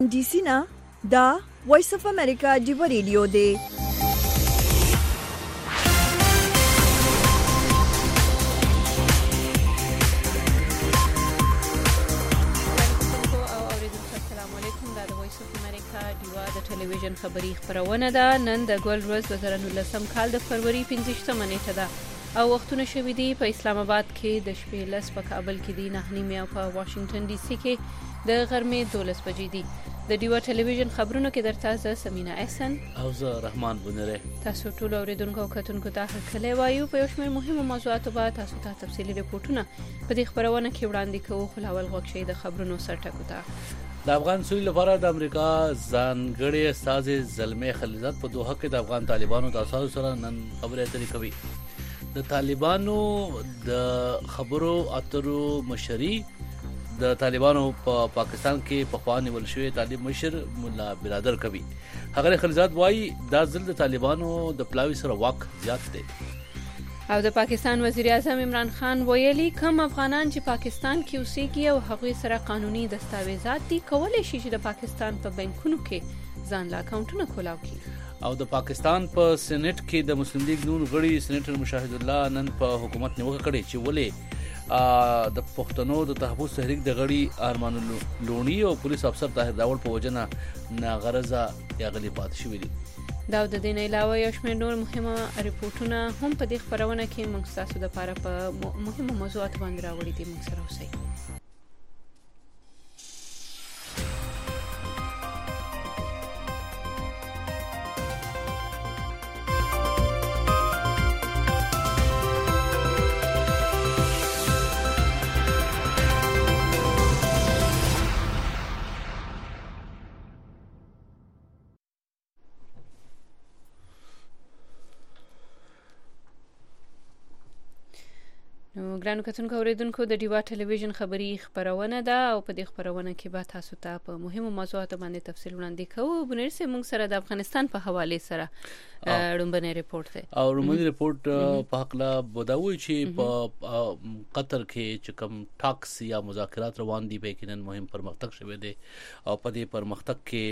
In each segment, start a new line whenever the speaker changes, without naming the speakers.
D C ना دا وایس اف امریکا جیو ریډیو دی
ټلویزیون خبری خبرونه ده نن د ګل ورځ 2019 کال د فروری 15 نیټه ده او وختونه شوې دي په اسلام آباد کې د شپې 10 په کابل کې دي 9:30 او په واشنگټن ډي سي کې د غرمې 12 بجې دي د ډیوا ټلویزیون خبرونو کې درته زه سمینا احسن
او زه رحمان بنره
تاسو ټول اوریدونکو او کتونکو ته هرکلی وایو په یو شمېر مهمو موضوعاتو به تاسو ته تفصیلي ریپورتونه په دې خبرونه کې وړاندې کوو خو لاول غوږ شئ د خبرونو سرټکو ته
د افغان سولې لپاره د امریکا ځانګړي استاذ زلمه خلیلزاد په دوحه کې د افغان طالبانو د اساسو سره نن خبرې اترې کوي د طالبانو د خبرو اترو مشري د طالبانو په پاکستان کې په خواني ولشوي طالب مشر مولا برادر کوي هغه خلیلزاد وایي دا ځل د طالبانو د پلاوي سره واک زیات دی
او د پاکستان وزیر اعظم عمران خان ویلي کوم افغانان چې پاکستان کې اوسېږي او هغوی سره قانوني دستاویزات دي کولای شي چې د پاکستان په بانکونو کې ځان لا اکاونټونه کولاو کړي
او د پاکستان په سېنات کې د مسلم لیگ نون غړي سېنیټر مشاهد الله نن په حکومت نیوکه کړې چې ولې د پښتنو د تحفظ تحریک د غړي ارمان لونی او پولیس افسر طاهر داول په وجنه ناغرضه یا غلی پات شوې دي
دا د دې نه علاوه یو شمېر نور مهمه ریپورتونه هم په دې خبرونه کې موږ تاسو د لپاره په مهمو موضوعاتو باندې راوړي دي موږ سره اوسئ ګرانو کتونکو اوریدونکو د ډیوا ټلویزیون خبری خبرونه ده او په دې خبرونه کې به تاسو ته په مهمو موضوعاتو باندې تفصیل وړاندې کوو بنیر سه موږ سره د افغانستان په حواله سره رومبنه ریپورت ده او
رومبنه ریپورت په حق لا بداوي چې په قطر کې چې کوم ټاکس یا مذاکرات روان دي به کینن مهم پرمختګ شوه دي او په دې پرمختګ کې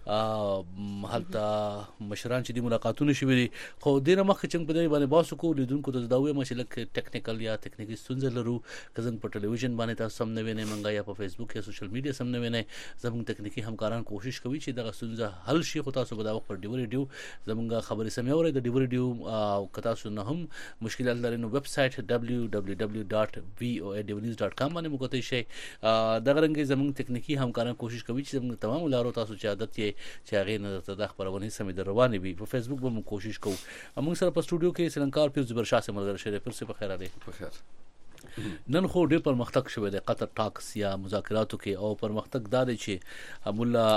حالت مشران چې د ملاقاتونو شوه دي خو د مخ چې په دې باندې باسو کو لیدونکو ته داوي مشله ټیکنیکل یا تکنیکی ستونزې لرو که زموږ په ټلویزیون باندې تاسو هم نه وینئ منګه یا په فیسبوک یا سوشل میډیا سم نه وینئ زموږ تکنیکی همکاران کوشش کوي چې دغه ستونزه حل شي خو تاسو به دا وخت پر ډیو ریډیو زموږ خبرې سمې اورئ د ډیو ریډیو او که تاسو نه هم مشکلات لرئ نو ویب سټ www.voanews.com باندې مو کوتئ شئ دغه رنګ زموږ تکنیکی همکاران کوشش کوي چې زموږ تمام لارو تاسو چې عادت یې چې هغه نه د خبرونه سمې روانې وي په فیسبوک به مو کوشش کوو موږ سره په سټوډیو کې سلنکار پیر زبر شاه سره ملګری شوی پر څه په خیر علي
په خیر
نن خو ډېر پرمختګ شوی دی قطر ټاکس یا مذاکراتو کې او پرمختګ دا دی چې مولا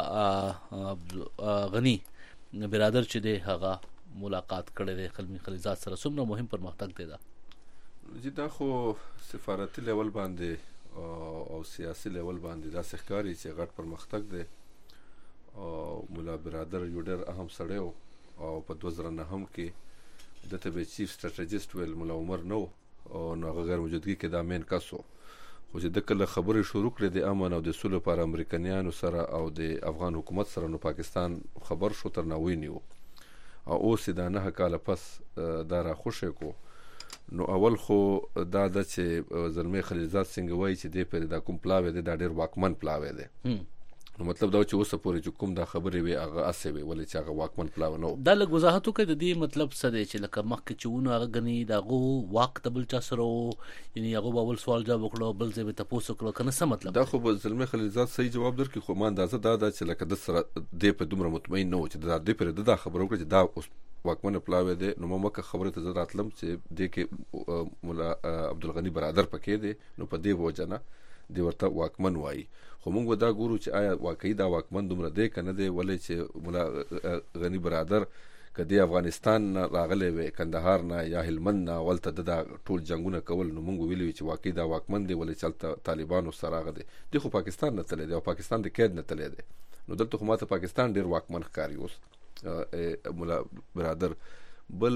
غنی برادر چې دی هغه ملاقات کړی دی خلیلزاد سره څومره مهم پرمختګ دی دا
دا خو سفارتي لیول باندې او سیاسي لیول باندې دا ښکاري چې غټ پرمختګ دی او مولا برادر یو ډېر اهم سړی او په 2009 کې دته به چیف سټریټجیسټ ویل مولا عمر نو او هغه غیر موجودګي کې دا مین کسو خو چې د کله خبرې شروع کړې د امن او د سولې لپاره امریکایانو سره او د افغان حکومت سره نو پاکستان خبر شو تر ناوی نیو او اوس دا نه کال پس دا را خوشې کو نو اول خو دا د چې زلمه خلیلزاد څنګه وایي چې د پر دا کوم پلاوی دی دا ډېر واکمن پلاوی دی نو مطلب دا چې اوس پورې چې کوم دا خبرې وي هغه اسې وي ولې چې هغه واکمن پلاو نو
دا لږ وضاحت وکړي د دې مطلب څه دی چې لکه مخکې چې ونه هغه غني داغه واک تبل چا سره یعنی هغه اول سوال جواب وکړو بل ځای ته پوښتنه وکړو کنه څه مطلب
دا خو زلمه خلیلزاد صحیح جواب درکې خو ما اندازه دا چې لکه د سره دې په دومره مطمئن نه و چې دا دې پر دا خبره وکړي چې دا اوس واکمن پلاوی دی نو مکه خبره ته راتلم چې دې کې مولا عبدالغنی برادر پکې دی نو په دې وجنه دی ورته واکمن وایي خو موږ دا ګورو چې آیا واقعي دا واکمن دومره دی کنه دی ولې چې مولا غنی برادر کدی افغانستان راغلی وي کندهار نه یا هلمند نه ولته د ټول جنگونه کول نو موږ ویلو چې واقعي دا واکمن دی ولې چلته طالبانو سره راغلی دی خو پاکستان نه تللی دی او پاکستان د کېد نه تللی دی نو دلته خو ماته پاکستان ډیر واکمن ښکاري اوس مولا برادر بل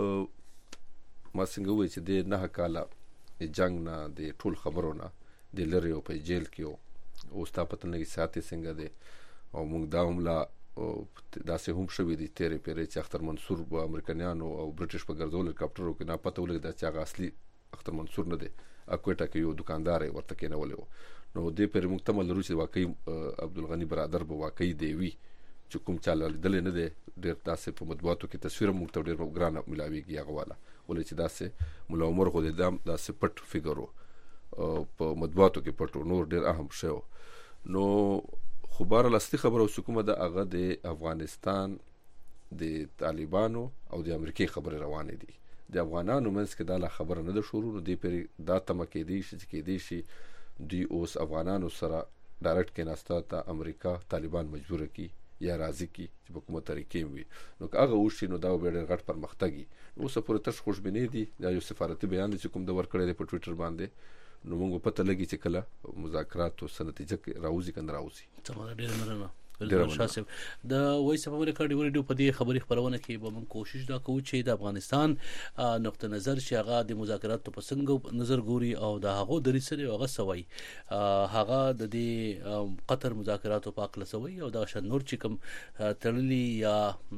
ما څنګه وایي چې د نه کاله جنگ نه د ټول خبرونه د لری او په جیل کې او ستا پته نه ساتي څنګه دی او موږ دا هم لا داسې هم شوې دي تیرې پیرې چې اختر منصور په امریکایانو او برټش په ګرځول هلیکاپټرو کې نه پته ولګېده چې هغه اصلي اختر منصور نه دی، اکوټا کې یو دکاندار ورته کېنولې و. نو دې پیرې موږ تمه لرو چې واقعي عبدالغني برادر به واقعي دی وي چې کوم چا لیدلی نه دی. ډېر داسې په مطبوعاتو کې تصویر موږ ته ډېر ګرانه ملاویږي هغه والا، ولې چې داسې ملا عمر خو داسې پټ فګر و په مطبوعاتو کې پټ و، نور ډېر اهم شی و. نو خو بهرحال اصلي خبره اوس کومه ده هغه د افغانستان د طالبانو او د امریکې خبرې روانې دي. د افغانانو منځ کې دا لا خبره نه ده شروع. نو دې پرې دا تمه کېدی شي دوی اوس افغانانو سره ډایرکټ کېناسته ته امریکا طالبان مجبوره کی یا راضي کی چې په کومه طریقې وي. نو که هغه وشي نو دا به ډېر غټ پرمختګ وي. اوس پورې تش خوشبینې دي، دا یو سفارتي بیان دی چې کوم د ورکړی دی په ټویټر باندې. نو موږ پته لګي چې کله مذاکرات او نتیجه راوځي کنه راوځي.
ډېر مننه شاسب. د وایس اف امریکا ډیو ریډیو په دې خبري خبرونه کې به موږ کوشش دا کوو چې د افغانستان نقطه نظر چې هغه د مذاکراتو په څنګه نظر ګوري او د هغه درې سره هغه سوي هغه د دې قطر مذاکراتو په اړه سوي او دا شان نور چې کوم تړلي یا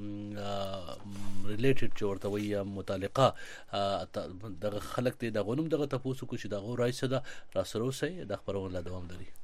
ریلیټډ چورته وي یا متعلقه د خلک ته د غنوم دغه تاسو کو چې دغه رئیس دا را سره وسي د خبرونه لا دوام لري.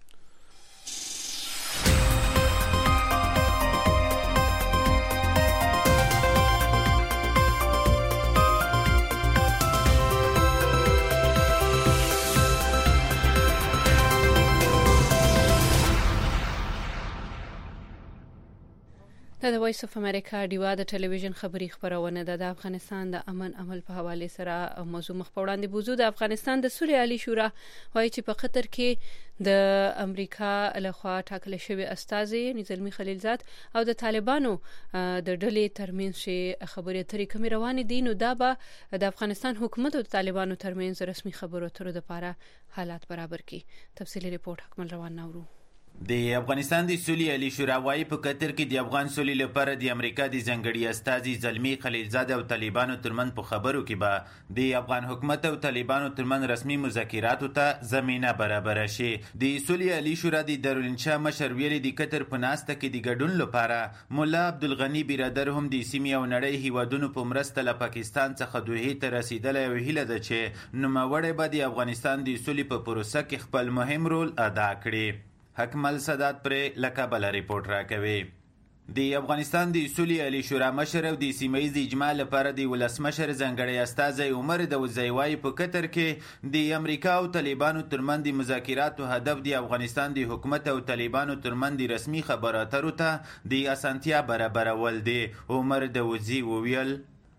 د وایس اف امریکا ډیوا د ټلویزیون خبري خبرونه د افغانستان د امن عمل په حواله سره موضوع مخ په وړاندې بوزو. د افغانستان د سولې عالی شورا وایي چې په قطر کې د امریکا لخوا ټاکل شوی استازي زلمی خلیلزاد او د طالبانو د ډلې ترمنځ چې خبرې اترې کمی روان دي، نو دا به د افغانستان حکومت او د طالبانو ترمنځ رسمي خبرو اترو لپاره حالات برابر کړي. تفصیلی ریپورت حکمل روان نورو.
د افغانستان د سولې عالی شورا وايي په قطر کې د افغان سولې لپاره د امریکا د ځنګړي استازي زلمی خلیلزاد او طالبانو ترمن په خبرو کې به د افغان حکومت او طالبانو ترمن رسمي مذاکراتو ته زمينه برابر شي. د سولې عالی شورا د دارالانشا مشر ویلي د قطر په ناسته کې د ګډون لپاره مولا عبدالغني برادر هم د سیمې او نړۍ هیوادونو په مرسته له پاکستان څخه دوحې ته رسیدلی او هیله ده چې نوموړی به د افغانستان د سولې په پروسه کې خپل مهم رول ادا کړي. حکمل صدات پر لکابل ریپورت راکوي. د افغانستان د سولې عالی شورا مشر او د سیمه‌ییز اجماع لپاره د ولسمشر ځنګړی استازی عمر داودزی وايي په قطر کې د امریکا او طالبانو ترمن د مذاکراتو هدف د افغانستان د حکومت او طالبانو ترمن د رسمي خبرو اترو ته د اسانتیا برابرول دي. عمر داودزی وویل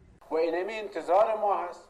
و اینمی انتظار ما هست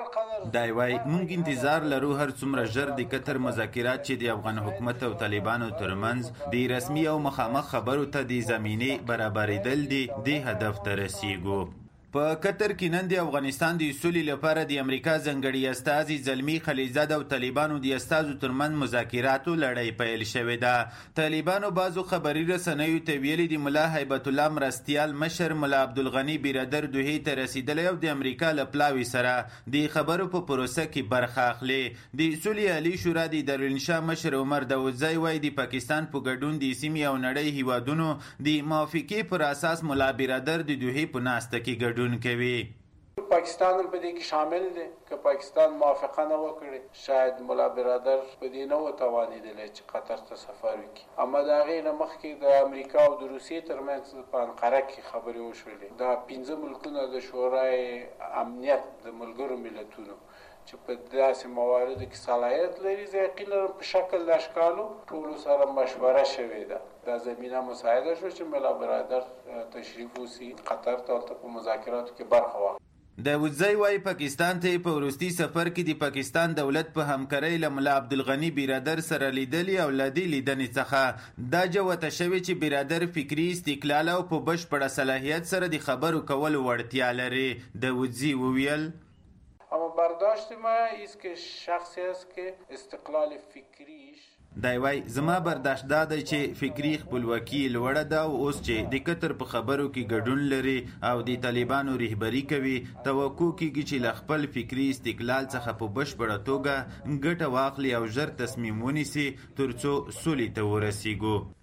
دای وای مونږ انتظار لرو هر څومره ژر د قطر مذاکرات چې د افغان حکومت او طالبانو ترمنځ د رسمي او مخامخ خبرو ته د زمینه برابرېدل دي د هدف ته رسیږو. په قطر کې نن د افغانستان د سولې لپاره د امریکا ځنګړي استازي زلمی خلیلزاد او طالبانو د استازو ترمن مذاکراتو لړۍ پیل شوې ده. طالبانو بعضو خبري رسنیو ته ویلي د مولا هیبت الله مرستیال مشر مولا عبدالغني برادر دوحې ته رسیدلی او د امریکا له پلاوي سره د خبرو په پروسه کې برخه اخلي. د سولې عالی شورا د دارالانشا مشر عمر داودزی وایي د پاکستان په ګډون د سیمې او نړۍ هیوادونو د موافقې پر اساس مولا برادر د دوحې په ناسته کې ګډون کوي.
پاکستان هم په دې کې شامل دی. که پاکستان موافقه نه وکړي شاید مولا برادر په دې نه وتوانېدلی چې قطر ته سفر وکړي. اما د هغې نه مخکې د امریکا او د روسیې ترمنځ په انقره کې خبرې وشولې. دا 5 ملکونه د شورای امنیت د ملګرو ملتونو چې په داسې مواردو کې صلاحیت لري، زه یقین لرم په شکل د اشکالو ټولو سره مشوره شوې ده. دا زمینه مساعده شو چې مولا برادر تشریف وسی قطر ته په مذاکراتو کې برخه واخلي.
داودزی وايي پاکستان ته په وروستي سفر کې د پاکستان دولت په همکارۍ له مولا عبدالغني برادر سره لیدلي او له دې لیدنې څخه دا جوته شوې چې برادر فکري استقلال او په بشپړه صلاحیت سره د خبرو کولو وړتیا لري. داودزی وویل
اما برداشت ما است که شخصی است که استقلال فکریش
دای وای زما برداشت دا دی چې فکری خپلواکي لوړه ده او اوس چې د قطر په خبرو کې ګډون لري او د طالبانو رهبری کوي توقع کیږي چې له خپل فکری استقلال څخه په بشپړه توګه ګټه واخلي او ژر تصمیم ونیسي ترڅو سولې ته ورسیږو.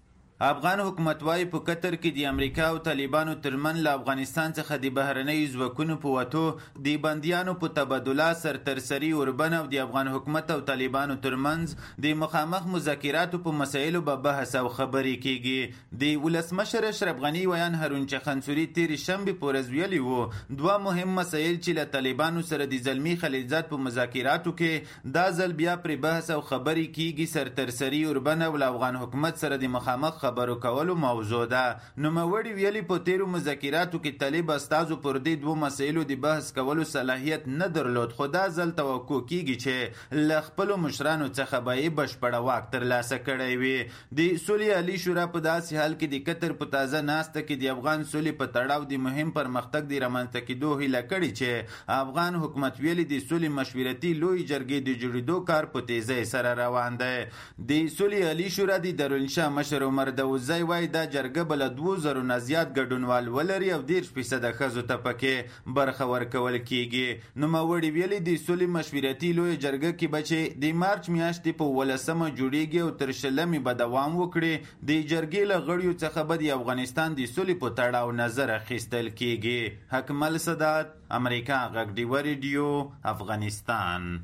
افغان حکومت وايي په قطر کې د امریکا او طالبانو ترمن له افغانستان څخه د بهرنۍ ځواکونو په وتو د بندیانو په تبادله سرترسري اوربن او د افغان حکومت او طالبانو ترمنځ د مخامخ مذاکراتو په مسایلو به بحث او خبرې کیږي. د ولسمشر اشرف غني ویان هارون چخنسوري تیر شنبه په ورځ ویلي وو دوه مهم مسایل چې له طالبانو سره د زلمی خلیلزاد په مذاکراتو کې دا ځل بیا پر بحث او خبرې کیږي سرترسري اوربن او افغان حکومت سره د مخامخ خبرو کولو موضوع ده. نوموړي ویلي په تیرو مذاکراتو کې طالب استازو پر دې دوه مسایلو د بحث کولو صلاحیت نه درلود، خو دا ځل توقع کیږي چې له خپلو مشرانو څخه به یې بشپړه واک ترلاسه کړی وي. د سولې عالي شورا په داسې حال کې د قطر په تازه ناسته کې د افغان سولې په تړاو د مهم پرمختګ د رامنځته کېدو هیله کړې چې افغان حکومت ویلي د سولې مشورتي لوی جرګې د جوړېدو کار په تیزۍ سره روان دی. د سولې عالي شورا د دارالانشا مشر عمر دوزی وایي دا جرګه به له 2000 نه زیات ګډونوال ولري او 30% ښځو ته پکې برخه ورکول کیږي. نوموړي ویلي د سولې مشورتي لوی جرګه کې به چې د مارچ میاشتې په 18 جوړیږي او تر 20 به دوام وکړي. د جرګې له غړیو څخه به د افغانستان د سولې په تړاو نظر اخیستل کیږي. حکمل سادات، امریکا غږ ډیوه ریډیو، افغانستان.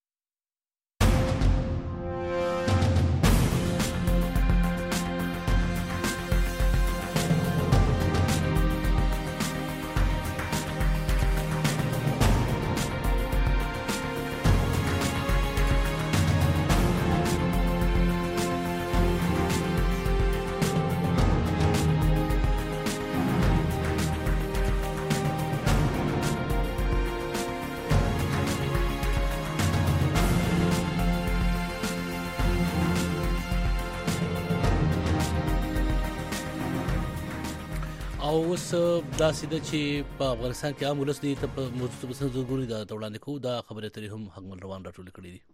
او اوس داسې ده چې په افغانستان کې عام ولس دي ته په موضوع بسنه ضروري ده ته وړاندې کوو. دا خبرې اترې هم حکمل روان راټولې کړې دي.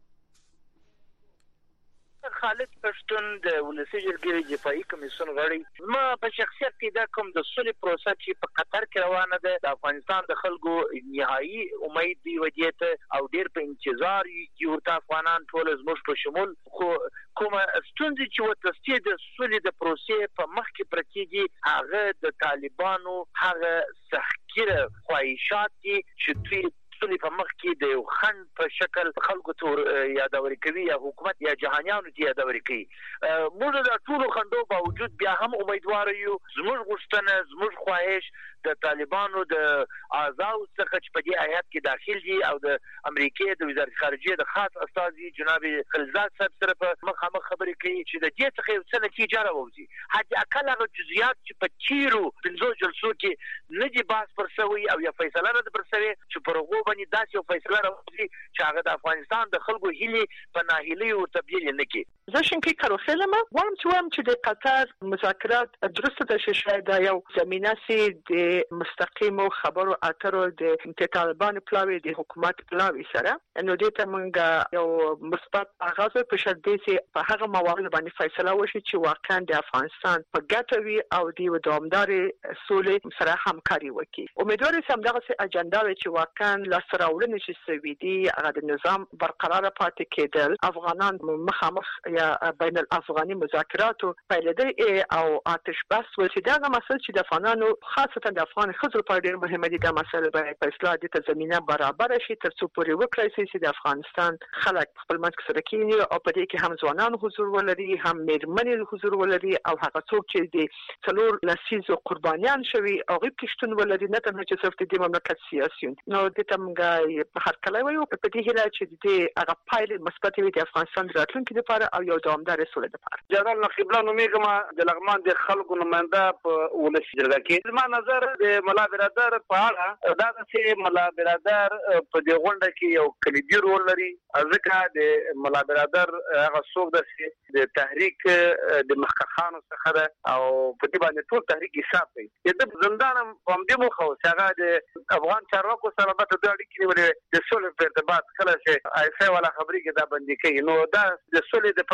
خالد پښتون د ولسي جرګې دفاعي کمیسیون غړی، ما په شخصیت کې دا کوم د سولې پروسه چې په قطر کې روانه ده د افغانستان د خلکو نهایي امید دی ودیت او ډیر په انتظار یو ورته افغانان ټول زموږ په شمول، خو کومه ستونزې چې وتستي د سولې د پروسې په مخ کې پرتېږي هغه د طالبانو هغه سختګیره خواهشات دي چې دوی سولې په مخ کې د یو خنډ په شکل خلکو ته یادوري کوي یا حکومت یا جهانیانو ته یادوري کوي. موږ د ټولو خنډو باوجود بیا هم امیدوار یو. زموږ غوښتنه زموږ خواهش د طالبانو د اعضاو څخه چې په دې هیات کې داخل دي او د امریکای د وزارت خارجه د خاص استازي جناب خلیلزاد صاحب سره په مخامخ خبرې کوي چې د دې څخه یو څه نتیجه راوځي. حتی اقل هغه جزئیات چې په تیرو 15 جلسو کې نه دي بحث پر شوی او یا فیصله نه پر شوی چې پر هغه باندې داسې یو فیصله راوځي چې هغه د افغانستان د خلکو هیلې په ناهیلۍ او تبدیل نه کړي.
زه شنکي کاروفیلم وایم چې د قطر مذاکرات درسته د شاید یو زمينه سي د مستقیم خبرو اترو د طالبان پلاوی د حکومت پلاوی سره نو دې ته موږ یو مثبت آغاز په شرط دی چې په هغه موارد باندې فیصله وشي چې واقعا د افغانستان په ګټه وي او د دوامداري سولې سره همکاري وکړي. امیدوار یم دغه اجنډا چې واقعا لاسراوړنه شي سوي دي هغه د نظام برقرار پاتې کېدل، افغانان مخامخ یا بین الافغاني مذاکراتو پیلېدل او آتش بس ولې دا مسله چې د افغانانو خاصه د افغان خزر په ډېر مهمه دي. دا مسله باید په اصلاح دي ته زمينه برابر شي تر څو پورې وکړي چې د افغانستان خلک خپل منځ سره کېني او په دې کې هم ځوانان حضور ولري، هم میرمنې حضور ولري او هغه څوک چې د څلور لسیزو قربانیان شوي او غیب کېشتون ولري نه تنه چې صرف د مملکت سیاسي نو د تمګای په هر کله وي په دې هله چې د هغه پایل مثبت وي د افغانستان راتلونکي لپاره او یو دوامدار سولې لپاره.
جنرال نقیب الله نومیګما د لغمان د خلکو نماینده په ولسي جرګه کې زما نظر د ملا برادر په اړه دا چې ملا برادر په دې غونډه کې یو کلیدي رول لري، ځکه د ملا برادر هغه څوک د تحریک د مخکخانو څخه ده او په دې باندې ټول تحریک حساب کوي. د زندان هم دې مو خو څنګه د افغان چارواکو سره به د اړیکې نیولې د سولې په ارتباط کله چې ایسه ولا خبرې کې دا باندې کوي نو دا د سولې د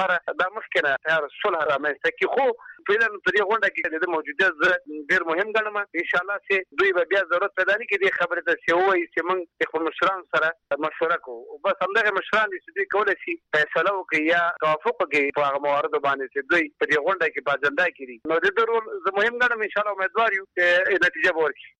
لپاره د مخکنه تیار صلح رامنځته کی. خو فعلا په دې غونډه کې د موجوده ډیر مهم ګڼم ان شاء الله چې دوی به بیا ضرورت پیدا نه کړي خبره ته چې وایي چې موږ خپل مشران سره مشوره کوو. بس همدغه مشران چې دوی کولای شي فیصله وکړي یا توافق وکړي په هغه موارد باندې چې دوی په دې غونډه کې په اجنډا کې دي. نو د دې رول زه مهم ګڼم ان شاء الله امیدوار یو چې نتیجه به ورکړي.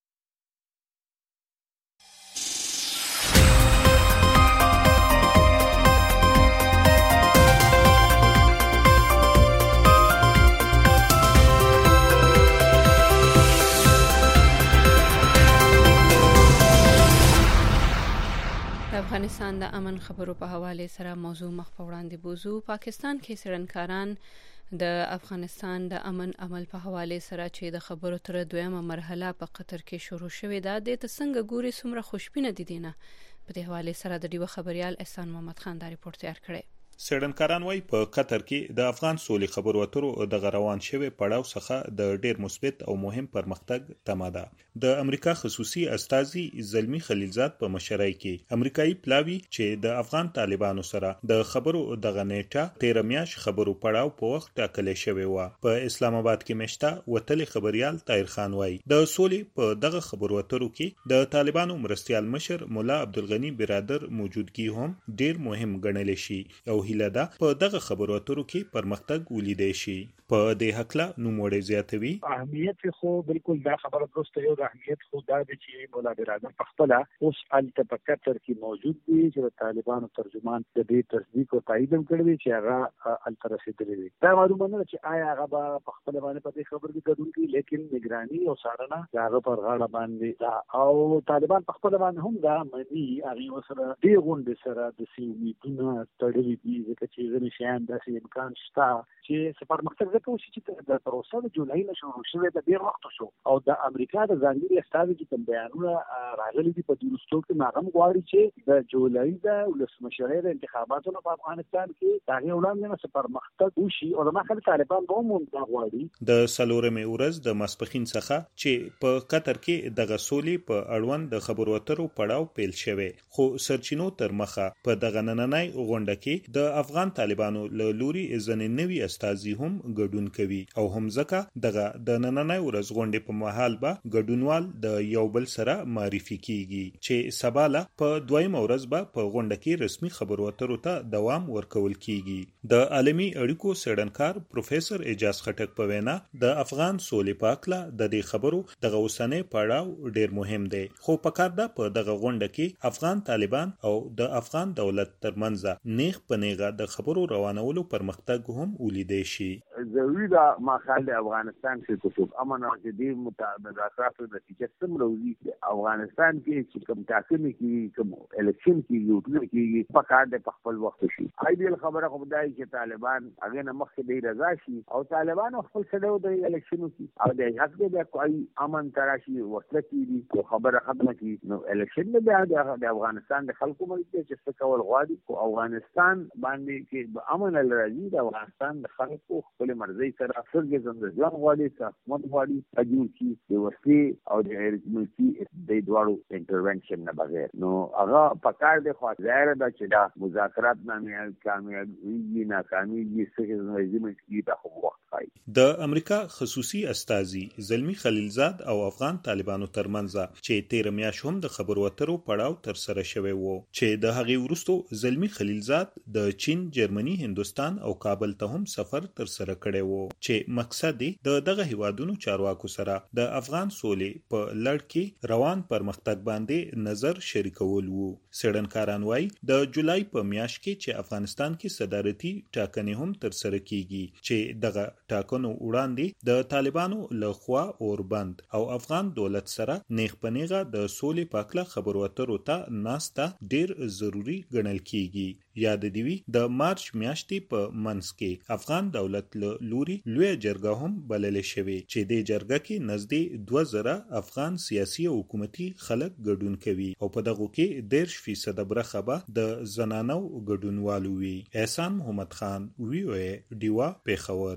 افغانستان د امن خبرو په حواله سره موضوع مخ په وړاندې بوزو. پاکستان کې څېړنکاران د افغانستان د امن عمل په حواله سره چې د خبرو تر دویمه مرحله په قطر کې شروع شوې ده د څنګه ګوري څومره خوشبینه دي دینه. په دې حواله سره د ډیو خبريال احسان محمد خان دا ریپورت تیار کړی.
څېړنکاران وايي په قطر کې د افغان سولې خبرو اترو د روان شوی پړاو څخه د ډیر مثبت او مهم پرمختګ تمه ده. د امریکا خصوصي استازي زلمی خلیلزاد په مشرۍ کې امریکایي پلاوی چې د افغان طالبانو سره د خبرو د غنېټه 13 میاش خبرو پړاو په وخت ټاکل شوی و. په اسلام آباد کې مشته وتل خبريال طاهر خان وايي د سولې په دغه خبرو اترو کې د طالبانو مرستيال مشر مولا عبدالغنی برادر موجودګي هم ډیر مهم ګڼل شي او هیله ده په دغه خبرو اترو کې پرمختګ ولیدای شي. په دې حقله نوموړی زیاتوي
اهمیت خو بالکل دا خبره درسته یو د اهمیت خو دا دی چې مولا برادر په خپل اوس الته په قطر کې موجود دي چې طالبانو ترجمان د دې تصدیق او تایید کړی چې هغه الته رسیدلی دي. دا معلومه نه چې آیا هغه په خپل باندې په دې خبر کې ګډون کوي لیکن نگرانی او څارنه هغه پر غاړه باندې دا او طالبان په خپل باندې هم دا معنی هغه سره دې غونډې سره د سیمې تړلې دي چې ځینې شیان داسې امکان شته چې پرمختګ وکړي چې د پروسه د جولای نه شروع شوه د ډیر وخت شو او د امریکا د ځانګړي استازي چې کوم بیانونه راغلي دي په دروستو کې ناغم غواړي چې د جولای د ولسمشرۍ د انتخاباتو په افغانستان کې هغه وړاندې نه پرمختګ وشي او د مخالف طالبان به هم غواړي.
د سلورمې ورځ د ماسپخین څخه چې په قطر کې د غسولې په اړوند د خبرو اترو پړاو پیل شوه خو سرچینو تر مخه په دغه نننۍ غونډه کې د افغان طالبانو له لوري ځنې نوي استازي هم ګډون کوي او هم ځکه دغه د نننۍ ورځ غونډې په مهال به ګډونوال د یو بل سره معرفي کیږي چې سباله په دویمه ورځ به په غونډه کې رسمي خبرو اترو ته دوام ورکول کیږي. د عالمي اړیکو څېړنکار پروفیسور اعجاز خټک په وینا د افغان سولې په اړه د دې خبرو د غوسنې پړاو ډیر مهم دی خو په کار ده په دغه غونډه کې افغان طالبان او د افغان دولت ترمنځ نیغ په نیغه د خبرو روانولو پرمختګ هم ولیدای شي.
ضروري ده مخال افغانستان کې کوم امن او جدي مطابقت نتیجه څنګه وي افغانستان کې چې کوم ټاکنې کې کوم الیکشن کې یو ټول کې په کار د خپل وخت شي. ایډیل خبره خو دا چې طالبان هغه نه مخکې دی رضا شي او طالبان خپل سره د الیکشنو کې او د حق د کوئی امن تراشي ورته کیږي خبره ختمه کی نو الیکشن نه د افغانستان د خلکو ملي چې څه کول غواړي او افغانستان باندې کې امن لري د افغانستان د خلکو خپل مرزي سره څنګه زموږ ځان غواړي چې موږ غواړي اجو چې د ورسي او د ملکی د دوړو انټرونشن نه بغیر نو هغه پکار دی خو ظاهر ده چې دا مذاکرات نه کامیابی ناکامي څه زموږ کې د خو وخت پای.
د امریکا خصوصي استازي زلمی خلیلزاد او افغان طالبانو ترمنځ چې 13 میاشت هم د خبرو اترو پړاو تر سره شوی وو چې د هغې وروسته زلمی خلیلزاد د چین، جرمني، هندستان او کابل ته هم سفر تر سره کړی وو چې مقصد د دغه هیوادونو چارواکو سره د افغان سولې په لړ کې روان پرمختګ باندې نظر شریکول وو. څېړنکاران وايي د جولای په میاشت کې چې افغانستان کې صدارتي ټاکنې هم تر سره کیږي چې دغه ټاکنو وړاندې د طالبانو لخوا اوربند او افغان دولت سره نیغ په نیغه د سولې په اړه خبرو اترو ته ناسته ډیر ضروری ګڼل کیږي. یاد دی وی د مارچ میاشتې په منځ کې افغان دولت له لوري لوی جرګه هم بلل شوی چې د جرګه کې نږدې 2000 افغان سیاسي او حکومتي خلک ګډون کوي او په دغه کې 10% برخه به د زنانو ګډونوالو وي. احسان محمد خان وی او ډیوا پیښور.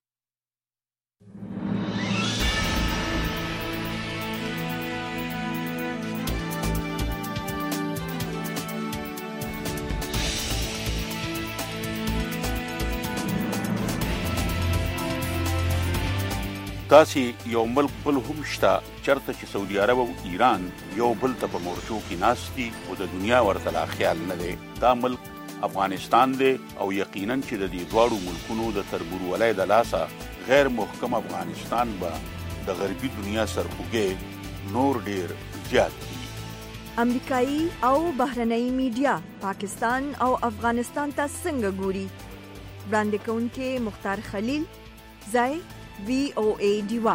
داسې یو ملک بل هم شته چرته چې سعودي عرب او ایران یو بل ته په مورچو کې ناست دي او د دنیا ورته لا خیال نه دی. دا ملک افغانستان دی او یقینا چې د دې دواړو ملکونو د تربورولۍ د لاسه غیر محکم افغانستان به د غربي دنیا سرخوږی نور ډیر زیات دي.
امریکایي او بهرنۍ میډیا پاکستان او افغانستان ته څنګه ګوري؟ وړاندې کوونکې مختار خلیل، ځای VOA ډیوا.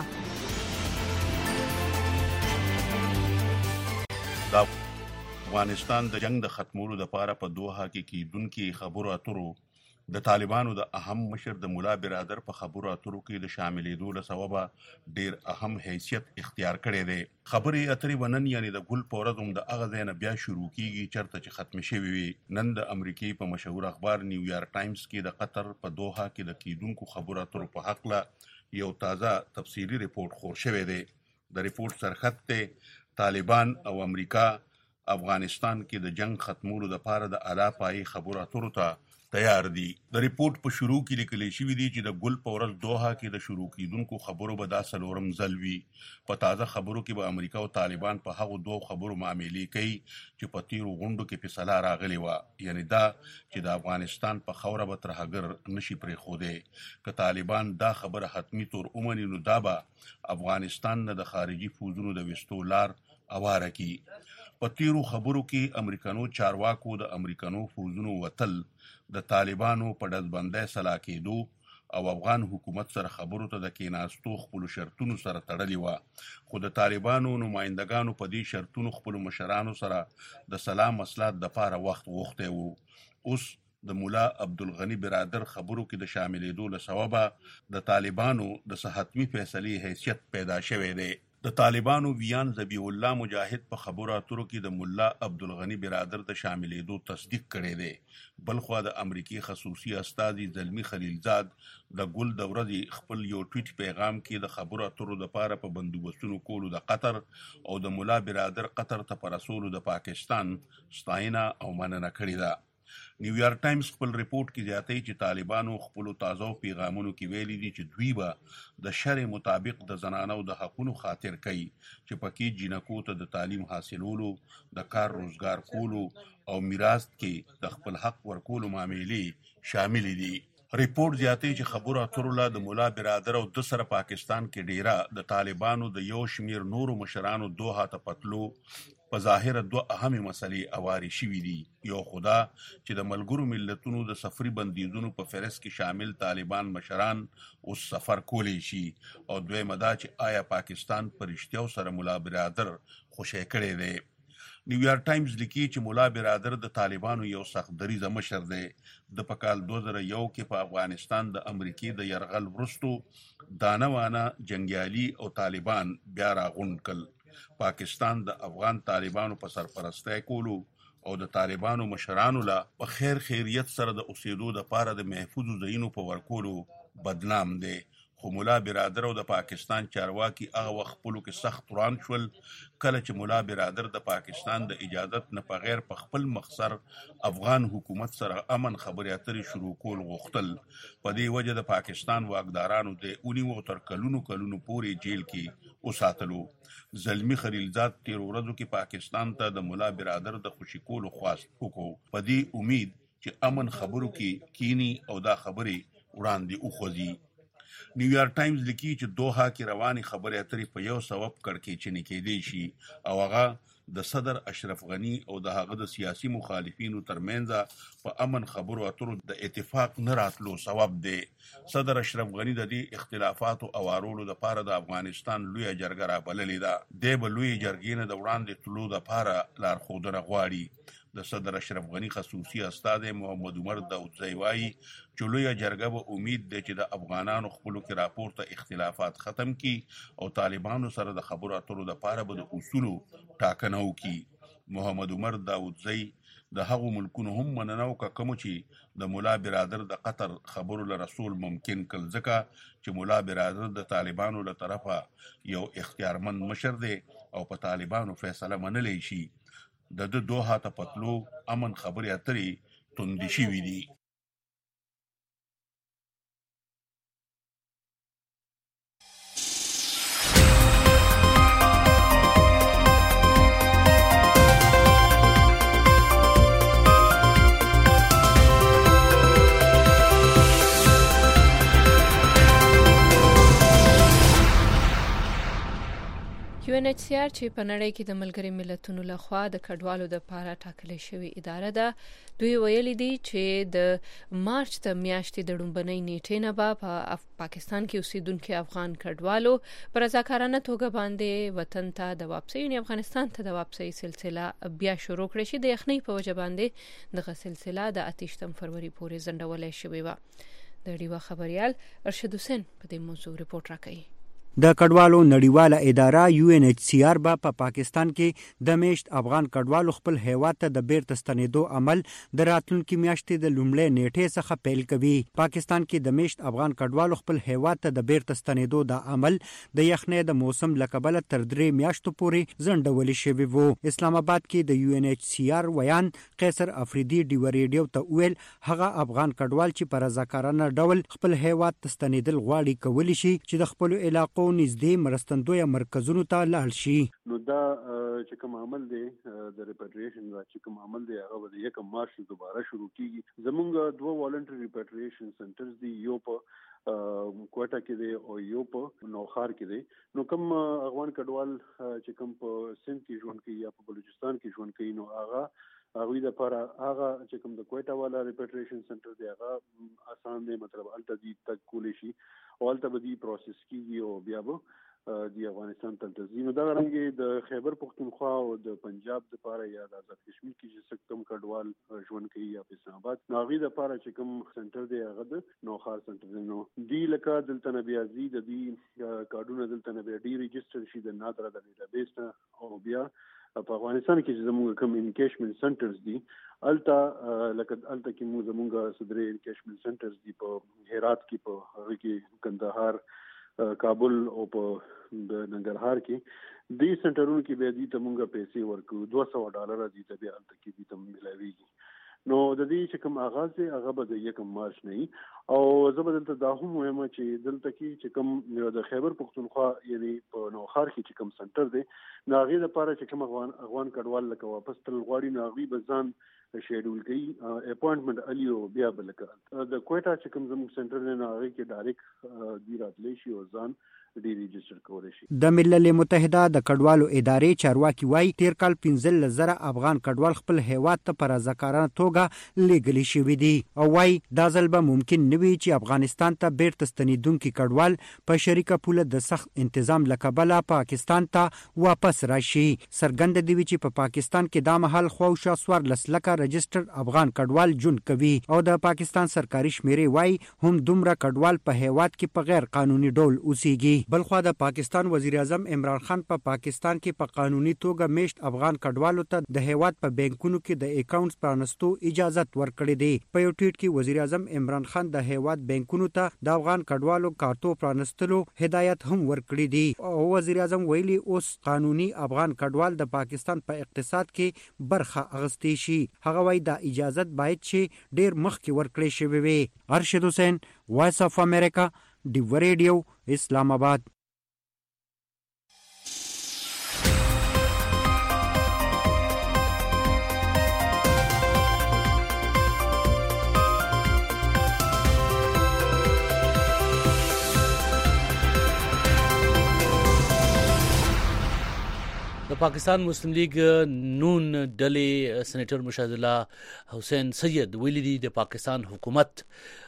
د افغانستان د جنگ د ختمولو لپاره په دوحه کې کیدونکې خبرو اترو د طالبانو د اهم مشر د مولا برادر په خبرو اترو کې د شاملېدو له سببه ډیر اهم حیثیت اختیار کړی دی. خبرې اترې ونن یعنی د ګل په ورځ هم د هغه ځای نه بیا شروع کیږي چرته چې ختم شوي وي. نن د امریکې په مشهور اخبار نیویارک ټایمز کې د قطر په دوحه کې د کیدونکو خبرو اترو په حق یو تازه تفصیلی ریپورت خور شوی دی. د ریپورت سرخط ته طالبان او امریکا افغانستان کې د جنگ ختمولو لپاره د اعلی پای خبرو اترو ته تیار دي. د ریپورت په شروع کې لیکل شوی دی چې د ګل په ورځ دوحه کې د شروع کیدونکو خبرو به دا څلورم ځل وي. په تازه خبرو کې به امریکا او طالبان په هغو دوه خبرو معاملې کوي چې په تیرو غونډو کې فیصله راغلی وه، یعنی دا چې د افغانستان په خوره به ترهګر نشي پرېښودی. که طالبان دا خبره حتمي طور ومني نو دا به افغانستان نه د خارجي فوزونو د ویستو لار اواره کی. په تیرو خبرو کې امریکانو چارواکو د امریکانو فوزونو وتل د طالبانو په ډزبندۍ سلا کېدو او افغان حکومت سره خبرو ته د کېناستو خپلو شرطونو سره تړلې وه. خو د طالبانو نمایندګانو په دې شرطونو خپلو مشرانو سره د سلام مصلحت دپاره وخت غوښتی و. اوس د مولا عبدالغني برادر خبرو کې د شاملېدو له سببه د طالبانو د څه حتمي فیصلې حیثیت پیدا شوی دی. د طالبانو ویان ذبیح الله مجاهد په خبرو اترو کې د مولا عبدالغني برادر د شاملېدو تصدیق کړی دی. بلخوا د امریکای خصوصي استازي زلمی خلیلزاد د ګل د ورځې خپل یو ټویټ پیغام کې د خبرو اترو لپاره په بندوبستونو کولو د قطر او د مولا برادر قطر ته په رسولو د پاکستان ستاینه او مننه کړې ده. نیویارک ټایمز خپل ریپورت کې زیاتوي چې طالبانو خپلو تازه پیغامونو کې ویلي دي چې دوی به د شرع مطابق د زنانو د حقونو خاطر کوي چې پکې جنکو ته د تعلیم حاصلولو، د کار روزګار کولو او میراث کې د خپل حق ورکولو معاملې شامل دي. ریپورت زیاتوي چې خبرو اترو له د مولا برادر او د سره پاکستان کې ډیره د طالبانو د یو شمیر نورو مشرانو دوحه ته پتلو په ظاهره دوه اهمې مسلې اوارې شوي دي. یو خدا چې د ملګرو ملتونو د سفري بندیزونو په فهرست کې شامل طالبان مشران اوس سفر کولی شي، او دویمه دا چې آیا پاکستان په رښتیا سره مولا برادر خوشی کړی دی. نیویارک ټایمز لیکي چې مولا برادر د طالبانو یو سخت دریځه مشر دی. د په کال 2001 کې په افغانستان د امریکې د یرغل وروستو دانه وانه جنګیالي او طالبان بیا راغونډ کړل. پاکستان د افغان طالبانو په سرپرستی کولو او د طالبانو مشرانو له په خیر خیریت سره د اوسېدو دپاره د محفوظو ځایونو په ورکولو بدنام دی. خو مولا برادر او د پاکستان چارواکي هغه وخت خپلو کې سخت روان شول کله چې مولا برادر د پاکستان د اجازت نه په غیر په خپل مخسر افغان حکومت سره امن خبرې اترې شروع کول غوښتل. په دې وجه د پاکستان واکدارانو د ونیو تر کلونو پورې جیل کې وساتلو. زلمی خلیلزاد تیر ورځو کې پاکستان ته د مولا برادر د خوشي کولو خواست وکړو په دې امید چې امن خبرو کې کینی او دا خبرې وړاندې وخوځي. نیویارک ټایمز لیکي چې دوحه کې روانې خبرې اترې په یو سبب کړکېچنې کېدی شي او هغه د صدر اشرف غني او د هغه د سیاسي مخالفینو ترمنځ په امن خبرو اترو د اتفاق نه راتلو سبب دی. صدر اشرف غني د دې اختلافاتو اوارولو لپاره د افغانستان لویه جرګه رابللې ده. دی به لویې جرګې نه د وړاندې تلو لپاره لارښودنه غواړي. د صدر اشرف غني خصوصي استازی محمد عمر داودزی وایي چې لویه جرګه به امید دی چې د افغانانو خپلو کې راپورته اختلافات ختم کی او طالبانو سره د خبرو اترو لپاره به د اصولو ټاکنه وکړي. محمد عمر داودزی د هغو ملکونو هم مننه وکړه کومو چې د مولا برادر د قطر خبرو له رسول ممکن کړل، ځکه چې مولا برادر د طالبانو له طرفه یو اختیارمند مشر دی او په طالبانو فیصله منلی شي. د دوحه ته پتلو امن خبرې اترې توندې شوي دي.
UNHCR چې په نړۍ کې د ملګري ملتونو لخوا د کډوالو د لپاره ټاکل شوی اداره ده، دوی ویلي دي چې د مارچ د میاشتې د لومبنۍ نیټې نه به په پاکستان کې اوسیدونکو افغان کډوالو پر رضاکارانه توګه باندې وطن ته د واپسۍ، یعنی افغانستان ته د واپسۍ سلسله بیا شروع کړي شي. د یخنۍ په وجه باندې دغه سلسله د 28 فروری پورې ځنډولای شوې وه. د ډیوا خبريال ارشد حسین په دې موضوع رپورټ راکوي.
د کډوالو نړیواله اداره UNHCR په پاکستان کې د میشت افغان کډوالو خپل هیواد ته د بیرته ستنېدو عمل د راتلونکي میاشتې د لومړۍ نیټې څخه پیل کوي. پاکستان کې د میشت افغان کډوالو خپل هیواد ته د بیرته ستنېدو د عمل د یخنۍ د موسم لکبله تر 3 میاشتو پورې ځنډول شوی وو. اسلام آباد کې د UNHCR ویان قیصر افریدي ډیو ریډیو ته ویل هغه افغان کډوال چې په رضاکارانه ډول خپل هیواد ته ستنېدل غواړي کولی شي چې د خپل علاقو نږدې مرستندویه مرکزونو ته لاړ شي.
نو دا چې کوم عمل دی د ریپاټریشن دا چې کوم عمل دی هغه د 1 مارچ دوباره شروع کیږي. زمونږ 2 والنټری ریپاټریشن سنټرز دی، یو په کوټا کې دی او یو په نوخار کې دی. نو کوم افغان کډوال چې کوم په سند کې ژوند کوي یا په بلوچستان کې ژوند کوي، نو هغه د لپاره هغه چې کوم د کوټا والا ریپاټریشن سنټر دی هغه آسان دی، مطلب الته دی تک کولی شي او الته به دی پروسس کیږي او بیا به دی افغانستان ته تلځي. نو دا رنګ د خیبر پختونخوا او د پنجاب لپاره یا د آزاد کشمیر کې چې کم کډوال ژوند کوي یا په اسلام آباد، نو هغه لپاره چې کوم سنټر دی هغه د نوخار سنټر دی. نو دی لکه دلته نه بیا زی د دی کارډونه دلته نه بیا ډی ریجستر شي د نادره د ډیټابیس نه، او بیا په افغانستان کې چې زموږ کوم انکیشمنت سنټرز دي الته کې موږ زموږ صدري انکیشمنت سنټرز دي په هرات کې، په هغه کې کندهار، کابل او په د ننګرهار کې. دې سنټرونو کې به دي ته موږ پیسې ورکو $200 دي ته بیا الته کې دي ته ملاويږي. نو د دې چې کوم آغاز دی هغه به د 1 مارچ نه، او زه به دلته دا هم وایم چې دلته کې چې کوم د خیبر پختونخوا یعنی په نوخار کې چې کوم سنټر دی، نو هغه لپاره چې کوم افغان کډوال لکه واپس تل غواړي، نو هغه به ځان شیډول کوي اپوینټمنت الیو بیا بلکه د کوټا چې کوم زموږ سنټر دی، نو هغه کې ډایرکټ دی راتلی شي او ځان ډی ریجستر کولی شي.
د ملل متحده د کډوالو ادارې چارواکي وایي تیر کال 15,000 افغان کډوال خپل هیواد ته پر رضاکارانه توګه لیږلي شوي دي، او وایي دا ځل به ممکن نه وي چې افغانستان ته بیرته ستنېدونکي کډوال په شریکه پوله د سخت انتظام له کبله پاکستان ته واپس راشي. څرګنده دی چې په پاکستان کې دا مهال خواوشا 14 لکه رجسټر افغان کډوال ژوند کوي، او د پاکستان سرکاري شمیرې وایي هم دومره کډوال په هیواد کې په غیر قانوني ډول اوسېږي. بلخوا د پاکستان وزیر اعظم عمران خان په پاکستان کې په قانوني توګه میشت افغان کډوالو ته د هیواد په بانکونو کې د اکاونټس پرانستو اجازه ورکړې ده. په یو ټویټ کې وزیر اعظم عمران خان د هیواد بانکونو ته د افغان کډوالو کارتو پرانستلو هدایت هم ورکړی دی، او وزیر اعظم ویلي اوس قانوني افغان کډوال د پاکستان په اقتصاد کې برخه اغستې شي. هغه وايي دا اجازه باید چې ډیر مخکې ورکړې شوی وي. ارشد حسین، وایس اف امریکا، ډیو ریډیو، اسلام آباد.
د پاکستان مسلم لیگ نون ډلې سېنیټر مشاهد الله حسین سید ویلي دي د پاکستان حکومت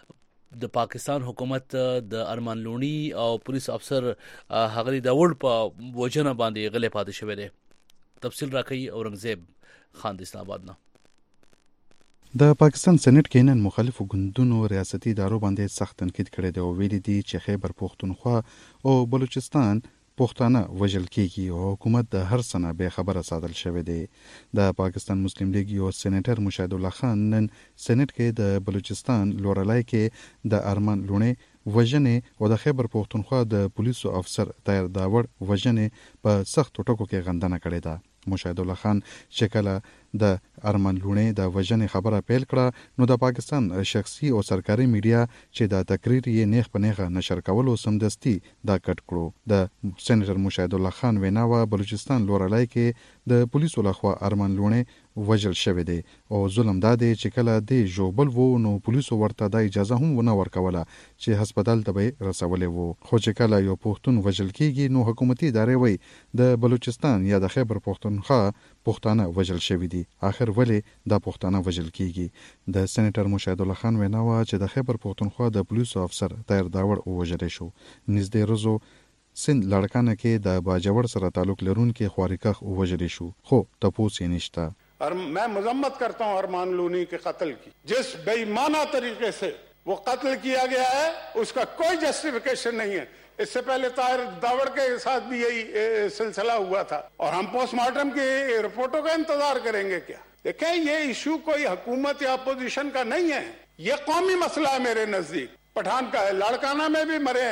د ارمان لونی او پولیس افسر هغه د وړ په وجنه باندې غلې پاتې شوی دی. تفصیل راکوي اورنګزیب خان د اسلام آباد نه.
د پاکستان سېنات کې نن مخالفو ګوندونو ریاستي ادارو باندې سخت تنقید کړی دی او ویلي دي چې خیبر پختونخوا او بلوچستان پښتانه وژل کېږي او حکومت د هر څه نه بې خبره ساتل شوی دی. د پاکستان مسلم لیگ یو سېنیټر مشاهد الله خان نن سېنات کې د بلوچستان لورلای کې د ارمان لونی وژنې او د خیبر پختونخوا د پولیسو افسر طاهر داوړ وژنې په سخت ټکو کې غندنه کړې ده. مشاهد الله خان چې کله د ارمان لوڼې د وژنې خبره پیل کړه نو د پاکستان شخصي او سرکاري میډیا چې د تقریر یې نیغ په نیغه نشر کولو سمدستي دا کټ کړو. د سېنیټر مشاهد الله خان ویناوه بلوچستان لورلای کې د پولیسو لخوا ارمان لوڼې وژل شوې دي او ظلم دا دی چې کله د جوبل وو نو پولیسو ورته د اجازه هم ونه ورکوله چې هسپتال ته به رسولې وو. خو چې کله یو پښتون وژل کیږي نو حکومتي ادارې وایي د بلوچستان یا د خیبر پښتونخوا پښتانه وژل شوي دي. آخر ولې دا پښتانه وژل کیږي؟ د سېنیټر مشاهد الله خان ویناوه چې د خیبر پښتونخوا د پولیسو افسر طاهر داوړ وژل شو. نږدې روزو سند لړکانه کې د باجوړ سره تعلق لرونکي خواریکخ وژل شو خو تپوس یې نشته.
और मैं मजम्मत करता हूँ अरमान लूनी के कत्ल की. जिस बेईमाना तरीके से वो कत्ल किया गया है उसका कोई जस्टिफिकेशन नहीं है. इससे पहले ताहिर दावड़ के साथ भी यही सिलसिला हुआ था और हम पोस्टमार्टम की रिपोर्टों का इंतजार करेंगे क्या? देखें, ये इशू कोई हुकूमत या अपोजिशन का नहीं है, ये कौमी मसला है मेरे नजदीक. पठान का है, लाड़काना में भी मरे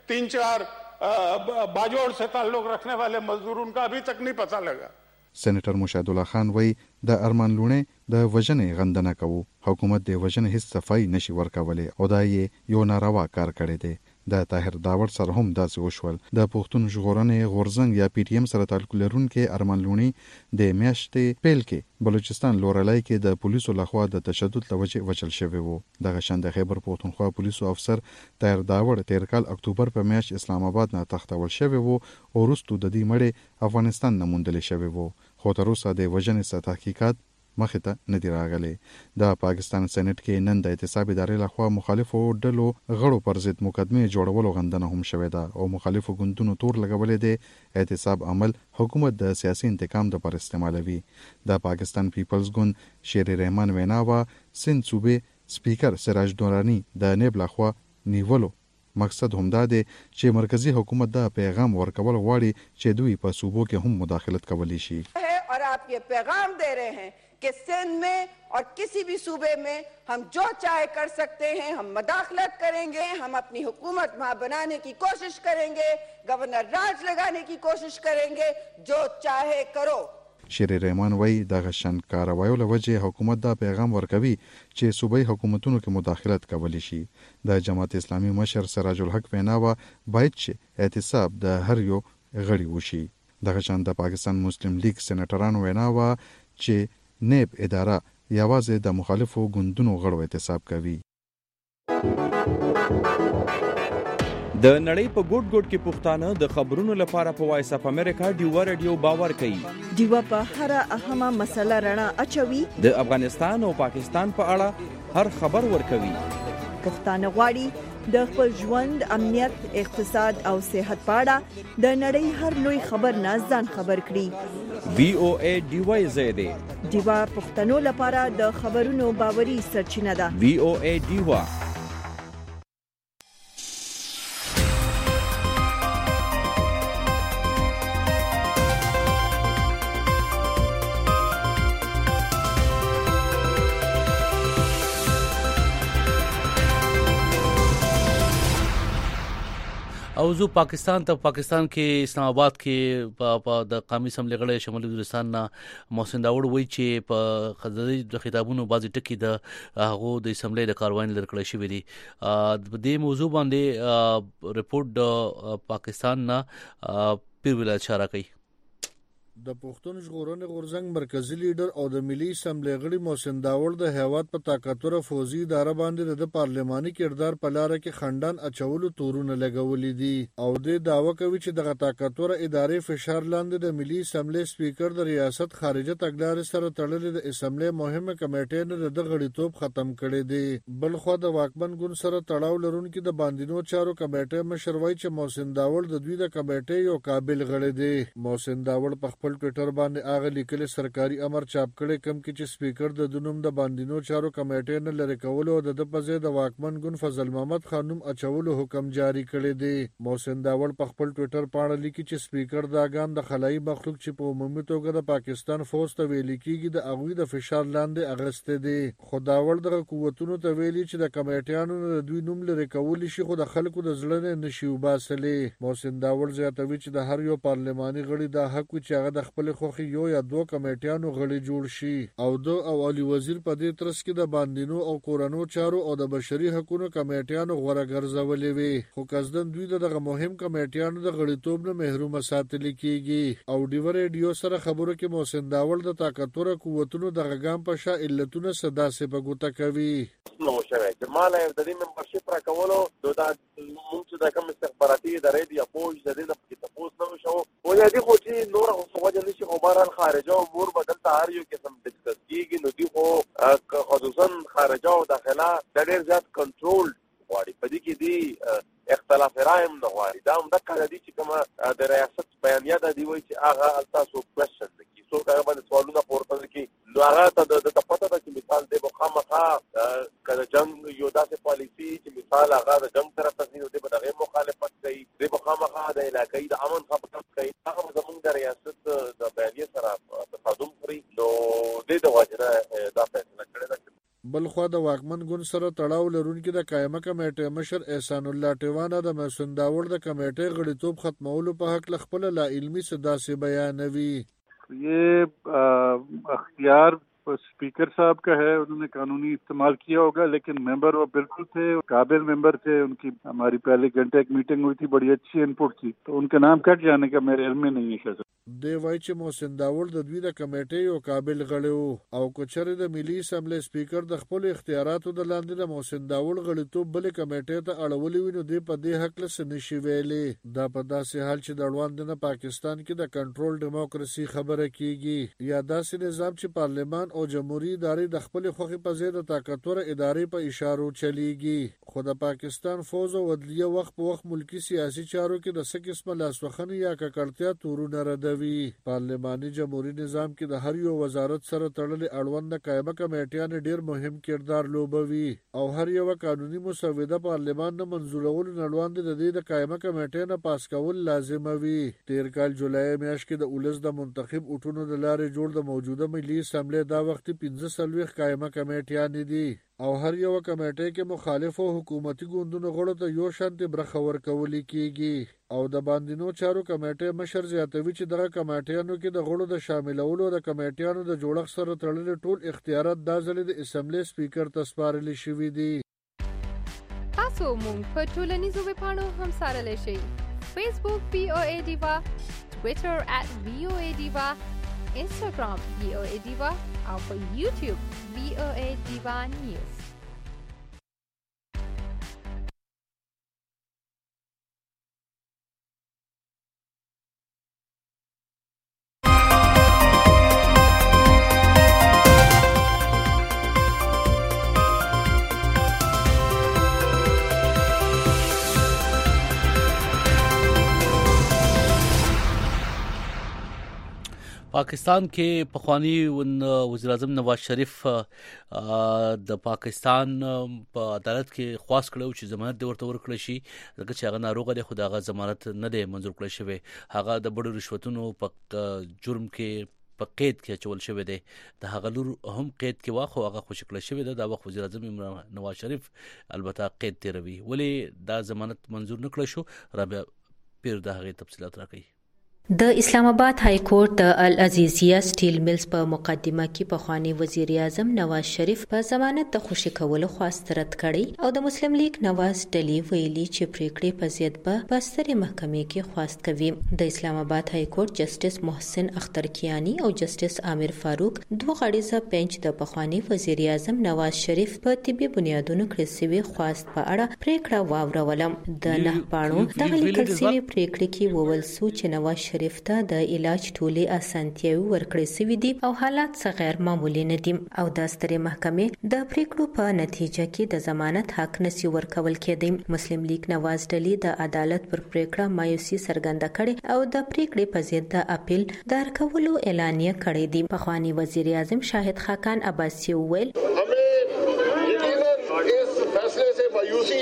3-4 बाजोड़ से ताल्लुक रखने वाले मजदूर, उनका अभी तक नहीं पता लगा.
سېنیټر مشاهد الله خان وایي د ارمان لوڼې د وژنې غندنه کوو. حکومت د وژنې هیڅ صفای نشي ورکولی او دا یې یو ناروا کار کړی دی. د طاهر داوړ سره هم داسې وشول. د پښتون ژغورنې غورځنګ یا پی ټی ایم سره تعلق لرونکي ارمان لوڼې د میاشتې پیل کې بلوچستان لورلای کې د پولیسو لخوا د تشدد لوجه وژل شوی وو. دغه شان د خیبر پښتونخوا پولیسو افسر طاهر داوړ تیر کال اکتوبر په میاشت اسلام آباد نه تختول شوی وو او وروسته د دې مړی افغانستان نه موندل شوی وو. خو تر اوسه د وژنې څخه تحقیقات مخې ته نه دي راغلي. د پاکستان سېنیټ کې نن د احتساب ادارې لخوا مخالفو ډلو غړو پر ضد مقدمې جوړولو غندنه هم شوې ده او مخالفو ګوندونو تور لګولې دي احتساب عمل حکومت د سیاسي انتقام لپاره استعمالوي. د پاکستان پیپلز ګوند شیر رحمان ویناوه سند صوبې سپیکر سراج دورانی د نیب لخوا نیولو مقصد هم دا دی چې مرکزی حکومت دا پیغام ورکول غواړي چې دوی په صوبو کې هم مداخلت کولی شي.
और आप ये पैगाम दे रहे हैं कि सिंध में और किसी भी सूबे में हम जो चाहे कर सकते हैं, हम मदाखलत करेंगे, हम अपनी हुकूमत वहाँ बनाने की कोशिश करेंगे, गवर्नर राज लगाने की कोशिश करेंगे, जो चाहे करो.
شیر رحمان وایي دغه شان کاروایو له وجې حکومت دا پیغام ورکوي چې صوبایي حکومتونو کې مداخلت کولی شي. د جماعت اسلامي مشر سراج الحق ویناوه باید چې احتساب د هر یو غړي وشي. دغه شان د پاکستان مسلم لیگ سېنیټرانو ویناوه چې نیب اداره یوازې د مخالفو ګوندونو غړو احتساب کوي.
د نړۍ په ګوټ ګوټ کې پښتانه د خبرونو لپاره په وایس اف امریکا ډیوا رادیو باور کوي.
ډیوا په هر اهمه مسله رڼا اچوي.
د افغانستان او پاکستان په اړه هر خبر ورکوي.
پښتانه غواړي د خپل ژوند، امنیت، اقتصاد او صحت په اړه د نړۍ هر لوی خبر نه ځان خبر کړي.
وی او ای ډیوا زیاده
ډیوا پښتنو لپاره د خبرونو باوري سرچینه ده.
وی او ای ډیوا.
او زه پاکستان کې اسلام آباد کې د قومي اسمبلی غړي شمالي وزیرستان محسن داوړ وایي چې په خزري د خطابونو بعضی ټکي د هغه د اسمبلی د کاروان لرکړې شوې دي. د دې موضوع باندې ریپورت د پاکستان نه پیر ویل اشاره کوي.
د پښتون ژغورنې غورځنګ مرکزی لیډر او د ملي اسمبلی غړي محسن داوړ د هیواد په طاقتور فوزي اداره باندې د پارلماني کردار په لار کې خندان اچولو تورونه لګولې دي او د داوا کوي چې د طاقتور ادارې فشار لاندې د ملي اسمبلی سپیکر د ریاست خارجه تګلارې سره تړلې د اسمبلی مهمه کمیټې نه د غړیتوب ختم کړي دي. بل خو د واکمن ګوند سره تړاو لرونکي د باندینو چارو کمیټې مشر وایي چې محسن داوړ د دوی د کمیټې یو قابل غړی دی. محسن داوړ په خپل ټویټر باندې هغه لیکلي سرکاري امر چاپ کړي کوم کې چې سپیکر د دنوم د باندینو چارو کمیټې نه لری کول او د پځې د واکمن ګوند فضل محمد خانم اچولو حکم جاری کړی دی. محسن داوړ په خپل ټویټر باندې لیکي چې سپیکر داګان د خلایي مخلوق چې په عمومي توګه د پاکستان فوج ته ویل کېږي د اغوی د فشار لاندې اغسته دي. خو داوړ د حکومتونو ته ویلي چې د کمیټیانو د دوی نوم لری کول شي خو د خلکو د ځړنې نشي وباسلې. محسن داوړ زیاتوي چې د هر یو پارلماني غړي د حق چې هغه د خپل خوخي یو یا دوه کمیټیانو غړي جوړ شي او د علي وزیر په دې ترڅ کې د باندینو او کورونو چارو او د بشري حقوقو کمیټیانو غوړه ګرځولې وي خو کزدن دوی دغه مهم کمیټیانو د غړیتوب نه محروم ساتل کیږي او ډیو ریډیو سره خبرو کې محسن داول د طاقتور قوتونو د غام په شا علتونه صدا سه په ګوته کوي
نو شوه چې مال د دې ممبرشپ را کولو دا موږ د کوم استخباراتي ادارې دی اپوج د دې د تاسو نو شو او یا دي خو چې نور خو وجه نشي خبران خارجه او امور بدل تهار یو قسم ډیسکس کیږي نو دی خو خصوصا خارجه او داخله د ډیر زیات کنټرول غواړي په دې کې دی اختلاف رایم نه غواړي دا هم د کړه دي چې کومه د ریاست بیانیه د دی وایي چې هغه تاسو کوېشن کوي څو هغه باندې سوالونه پورته کوي نو هغه د پته ده چې مثال د مخامخه کله جنگ یو داسې پالیسی چې مثال هغه د جنگ طرف ته نه دی په دغه مخالفت کوي د مخامخه د علاقې د امن خبرت کوي هغه زموږ د ریاست د بیانیه سره تصادم کوي نو د واجبه دا فیصله کړې ده
بلخوا د واکمن ګوند سره تړاو لرونکي د قائمه کمیټې مشر احسان الله ټیوانه د محسن داور د کمیټې غړیتوب ختمولو په حق خپل لا علمي صداسه بیانوي
ये अख्तियार स्पीकर साहब का है उन्होंने कानूनी इस्तेमाल किया होगा लेकिन मेंबर वो बिल्कुल थे काबिल मेंबर थे उनकी हमारी पहले घंटे एक मीटिंग हुई थी बड़ी अच्छी इनपुट थी तो उनके नाम कट जाने का मेरे इल्म में नहीं है शायद
دی وای چې محسن داول د دوی د کمیټې یو قابل غړی او کوچره د ملي اسمبلی سپیکر د خپل اختیاراتو د لاندې د محسن داول غړیتوب بل کمیټې ته اړولې ویني دی په دې حق له سنشي ویلې دا په داسې حال چې د اړوند نه پاکستان کې د کنټرول دیموکراسي خبره کیږي یا داسې نظام چې پارلمان او جمهوریت ادارې د خپل خوخي په ضد طاقتور ادارې په اشارو چلیږي خو د پاکستان فوج او عدلیه وخت په وخت ملکی سیاسي چارو کې د څه قسمه لاسوخنه یا ککړتیا تورونه ردوي پارلماني جمهوریت نظام کې د هر یو وزارت سره تړلې اړوند قائمه کمیټیان ډیر مهم کردار لوبوي او هر یو قانوني مسوده پارلمان نه منزورول نړوند د دې د قائمه کمیټې نه پاس کول لازم وي تیر کال جولای میاشت کې د اولس د منتخب اټونو د لارې جوړ د موجوده ملي اسمبلی دا وخت 15 قائمه کمیټیان دي او هر یو کمیټې کې مخالف او حکومتي ګوندونو غړو ته یو شانتي برخه ورکول کیږي او د باندینو چارو کمیټې مشر زیاتوي چې دغه کمیټیانو کې د غړو د شاملولو د کمیټیانو د جوړښت سره تړلې ټول اختیارات د ځل د اسمبلی سپیکر ته سپارل شوي دي
تاسو مونږ په ټولنیزو ویبپاڼو هم سره لشي فیسبوک VOA Diva Twitter @VOA Diva Instagram VOA Diva او په YouTube VOA Diva News
Pakistan के पखवानी वज़ीर आज़म नवाज शरीफ د پاکستان په عدالت کې خواست کړو چې ضمانت ورته ورکړي شي ځکه چې هغه ناروغه دی خو دغه ضمانت نه دی منظور کړی شوی هغه د بډو رشوتونو په جرم کې په قید کې چول شوی دی د هغه لور هم قید کې واخو هغه خوشی کړی شوی دی د وزیر اعظم نواز شریف البته قید تیروي ولی دا ضمانت منظور نه کړی شو رابع پیر د هغه تفصيلات راکړي
د اسلام آباد های کورټ د العزیزیه سټیل ملز په مقدمه کې په خوانی وزیر اعظم نواز شریف په ضمانت د خوشی کولو خواست رد کړي او د مسلم لیگ نواز ډلی ویلي چې پریکړې په ضد به بستري محکمې کې خواست کوي د اسلام آباد های کورټ جسټس محسن اخترکیانی او جسټس عامر فاروق دوه غړیزه بنچ د پخوانی وزیر اعظم نواز شریف په طبي بنیادونو کړی شوی خواست په اړه پریکړه واورولم د نه پاڼو د لیکل شوی پریکړې کې وویل سو چې نواز شریف ته د علاج ټولې اسانتیاوي ورکړې شوې دي او حالات څه غیر معمولی نه دي او د سترې محکمې د پریکړو په نتیجه کې د ضمانت حق نسی ورکول کېدی مسلم لیگ نواز ډلی د عدالت پر پریکړه مایوسي څرګنده کړې او د پریکړې په ضد د اپیل دار کولو اعلانیه کړې دي په خوانی وزیر اعظم شاهد خاقان عباسی ویل
हमें यकीनन इस फैसले से मायूसी है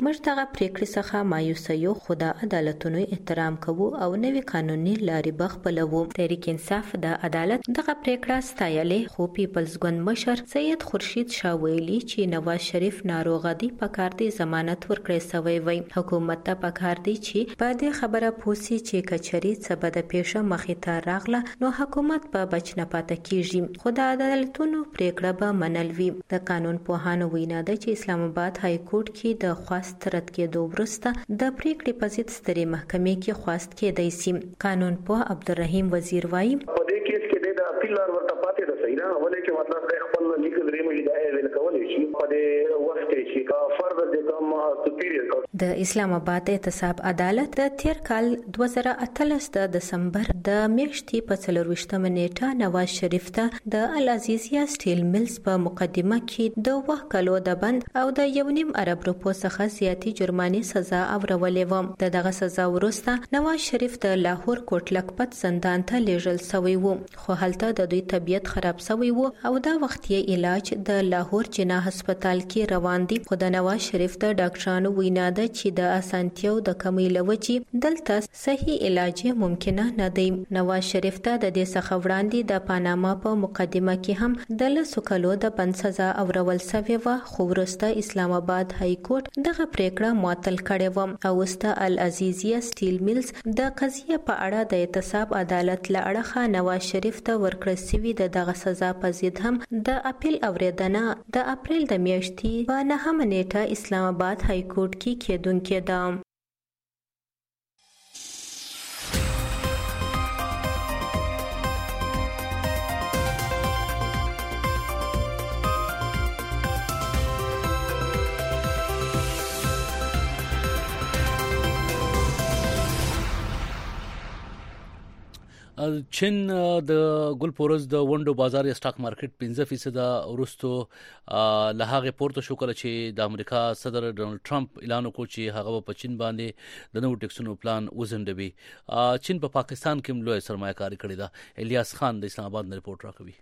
موږ دغه پریکړې څخه مایوسه یو، خو د عدالتونو احترام کوو او نوې قانوني لارې بخپلوو. تحریک انصاف د عدالت دغه پریکړه ستایلې، خو پیپلز ګوند مشر سید خورشید شاه ویلي چې نواز شریف ناروغه دی، پکار دی ضمانت ورکړی سوی وي. حکومت ته پکار دی چې په دې خبره پوسی چې کچري څه بده پیښه مخې ته راغله نو حکومت په بچنه پاتې کیږي، خو د عدالتونو پریکړه به منل وي. د قانون پوهانو وینا ده چې اسلام آباد های کورټ کې د خواست رد کېدو وروسته د پریکړې په ضد سترې محکمې کې خواست کېدای شي. قانون پوه عبدالرحیم وزیر وایي
په دې کیس کې د اپیل لار ورته پاتې ده، صحیح نه ولې چې مطلب د خپل لیګل ریمیډي د ایویل کولای شي په دې وخت کې چې فردر د کوم سپیریور
د اسلام آباد احتساب عدالت د تیر کال 2018 د دسمبر د میاشتې په 24 نیټه نواز شریف ته د العزیزیه سټیل ملز په مقدمه کې د 2 کالو د بند او د 1.5 ارب روپو څخه زیاتې جرمانې سزا اورولې و. دغه سزا وروسته نواز شریف د لاهور کوټ لکپت زندان ته لیږل شوی و، خو هلته د دوی طبیعت خراب شوی و او دا وخت یې علاج د لاهور جناح هسپتال کې روان دي. خو د نواز شریف د ډاکټرانو وینا ده چې د اسانتیاو د کمی لوجې دلته صحیح علاج ممکنه نه دی. نواز شریف ته د دې څخه وړاندې د پاناما په مقدمه کې هم د 10 کالو د بند سزا اورول شوې و، خو وروسته اسلام آباد های کورټ دغه پریکړه معطل کړې و او اوس د العزیزیه سټیل ملز د قضیه په اړه د احتساب عدالت له اړخه نواز شریف ته ورکړل شوې د دغه سزا په ضد هم د اپیل اوریدنه د اپریل د میاشتې په 9 نیټه اسلام آباد های کورټ کې کېدونکې ده.
چین د ګل پورز د ونډو بازار یا سټاک مارکیټ 15% ورستو له هغه پورته شو کله چې د امریکا صدر ډونالد ټرمپ اعلان وکړ چې هغه په چین باندې د نوو ټیکسونو پلان وزندوي. چین په پاکستان کې لوی سرمایه‌کاري کړې ده. الیاس خان د اسلام آباد نه رپورټ راکوي.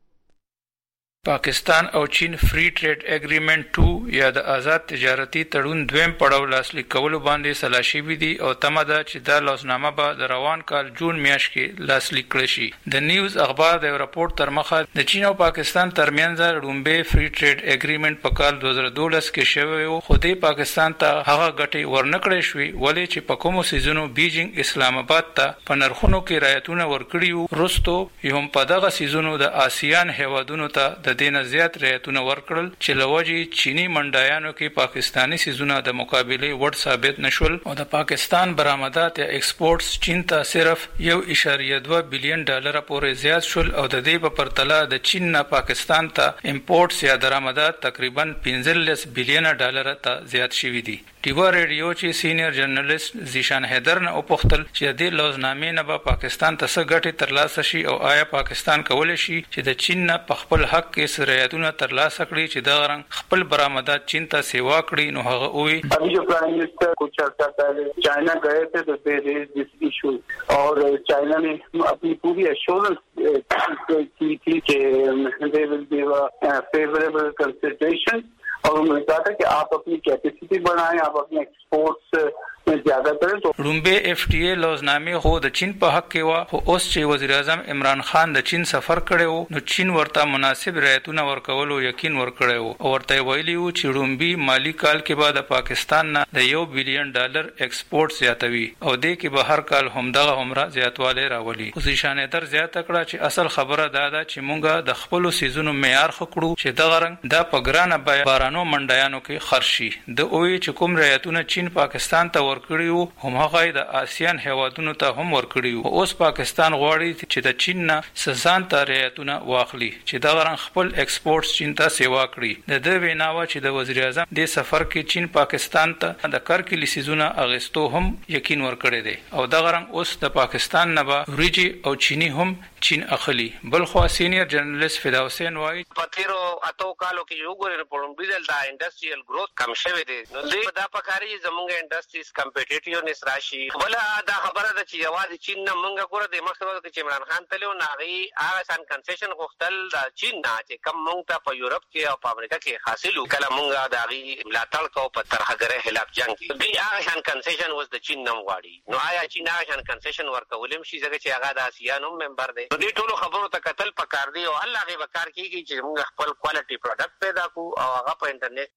پاکستان او چین فری ټریډ اګریمنټ 2 یا د آزاد تجارتي تړون دویم پړاو لاسلیک کولو باندې سلا شوی دی او تمه ده چې دا لاسنامه به د روان کال جون میاشت کې لاسلیک کړي شي. د نیوز اخبار د رپورت تر مخه د چین او پاکستان ترمنځ رومبه فری ټریډ اګریمنټ په کال 2012 کې شوی او خو د پاکستان ته هغه ګټي ورنکړې شوې ولې چې په کومو سيزونو بیجینګ اسلام آباد ته په نرخونو کې رعایتونه ورکړي ورستو هم په دغه سيزونو د آسیان هیوادونو ته د دینه زیات رعایتونه ورکړل چې لوجي چینی منډایانو کې پاکستانی سيزونه د مقابله وړ ثابت نشول او د پاکستان برآمدات یا ایکسپورټس چین ته صرف 1.2 بلین ډالر پورې زیات شول او د دې په پرتله د چین نه پاکستان ته امپورټس یا درآمدات تقریبا 15 بلین ډالر ته زیات شوي دي. ټیوا ریډیو چې سینیئر جرنالیست زیشان حیدر نه وپوښتل چې د لوزنامې نه به پاکستان ته څه ګټې ترلاسه شي او آیا پاکستان کولی شي چې د چین نه په خپل حق کې رعایتونه ترلاسه کړي چې دا غرنګ خپل برآمدات چین ته سیوا کړي. نو هغه وی
ابھی جو پرائم منسٹر کچھ عرصہ پہلے چائنا گئے تھے تو دے ریز دس ایشو اور چائنا نے اپنی پوری ایشورنس کی تھی کہ دے ول بی فیوریبل کنسیڈریشن اور انہوں نے کہا تھا کہ آپ اپنی کیپیسٹی بڑھائیں, آپ اپنے ایکسپورٹس زیادہ کریں. تو
رومبه اف ټي اي لوزنامې خو د چین په حق کې و, خو اوس چې وزیر اعظم عمران خان د چین سفر کړی وو نو چین ورته مناسب رعایتونه ورکولو یقین ورکړی وو او ورته ویلي وو چې رومبي مالی کال کې به د پاکستان نه د $1 بلین ایکسپورټ زیاتوي او د کې به هر کال همدغه عمره زیاتوالی راولي. خو شانیدر زیاته کړه چې اصل خبره دا ده چې مونږه د خپل سيزونو معیار خکړو چې دغه رنګ د پګرانه بارانو منډیانو کې خرشي. د اوې چې کوم رعایتونه چین پاکستان ته ورکړیو هم هغه د آسیان هیوادونو ته هم ورکړیو. اوس پاکستان غواړي چې د چین نه سزان ته رعایتونه واخلي چې دا غران خپل ایکسپورټس چین ته سیوا کړي. د دې ویناوه چې د وزیر اعظم د سفر کې چین پاکستان ته د کرکلی سيزونه اغستو هم یقین ورکړي دي او دا غران اوس د پاکستان نه به وريجي او چینی هم چین اخلي. بل خو سینیئر جرنالست فدا حسین وایي
په تیرو اتو کالو کې یو ګورې په لومړي دا انډستریال گروث کم شوی دی. نو دې دا پکاري زمونږ انډستریز کمپټیټیونس راشي. بل دا خبره ده چې یوازې چین نه مونږ ګوره د مخکې وخت کې عمران خان تلو ناغي هغه سان کنسیشن غوښتل د چین نه چې کم مونږ ته په یورپ کې او په امریکا کې حاصلو کله مونږ دا غي ملاتړ کو په ترهګره خلاف جنگ کې دی هغه سان کنسیشن وز د چین نه غواړي. نو آیا چین هغه سان کنسیشن ورکولم شي ځکه چې هغه د آسیانو ممبر دی. دې ټولو خبرو ته قتل پکار دی او الله غي وکړ کیږي چې موږ خپل کوالټي پروډکټ پیدا کو او هغه په انټرنیټ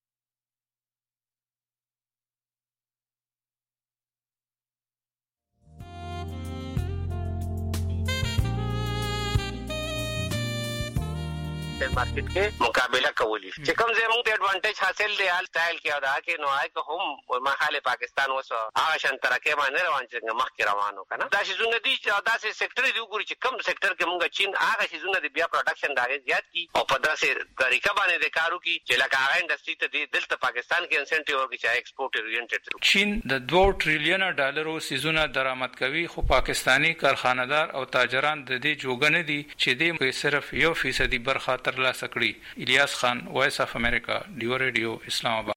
مارکیټ کې مقابله کولی چې کوم زموږ د اډوانټیج حاصل دی حال سټایل کې او دا کې نو آی که هم مخاله پاکستان وسو هغه شان ترکه باندې روان چې مخ کې روانو کنه دا شي زونه دي چې دا سه سېکټر دی وګوري چې کوم سېکټر کې مونږ چین هغه شي زونه دی بیا پروډکشن داګه زیات کی او په داسې طریقه باندې د کارو کی چې لکه هغه انډستری ته دی دلته پاکستان کې انسنټیو ورکړي چې ایکسپورټ اورینټډ.
چین د 2 ټریلیون ډالرو سيزونه درآمد کوي خو پاکستانی کارخانه‌دار او تاجران د دې جوګنه دي چې دې صرف 1% برخه ترلاسه کړي. الیاس خان، وایس اف امریکا، ډیو ریډیو، اسلام آباد.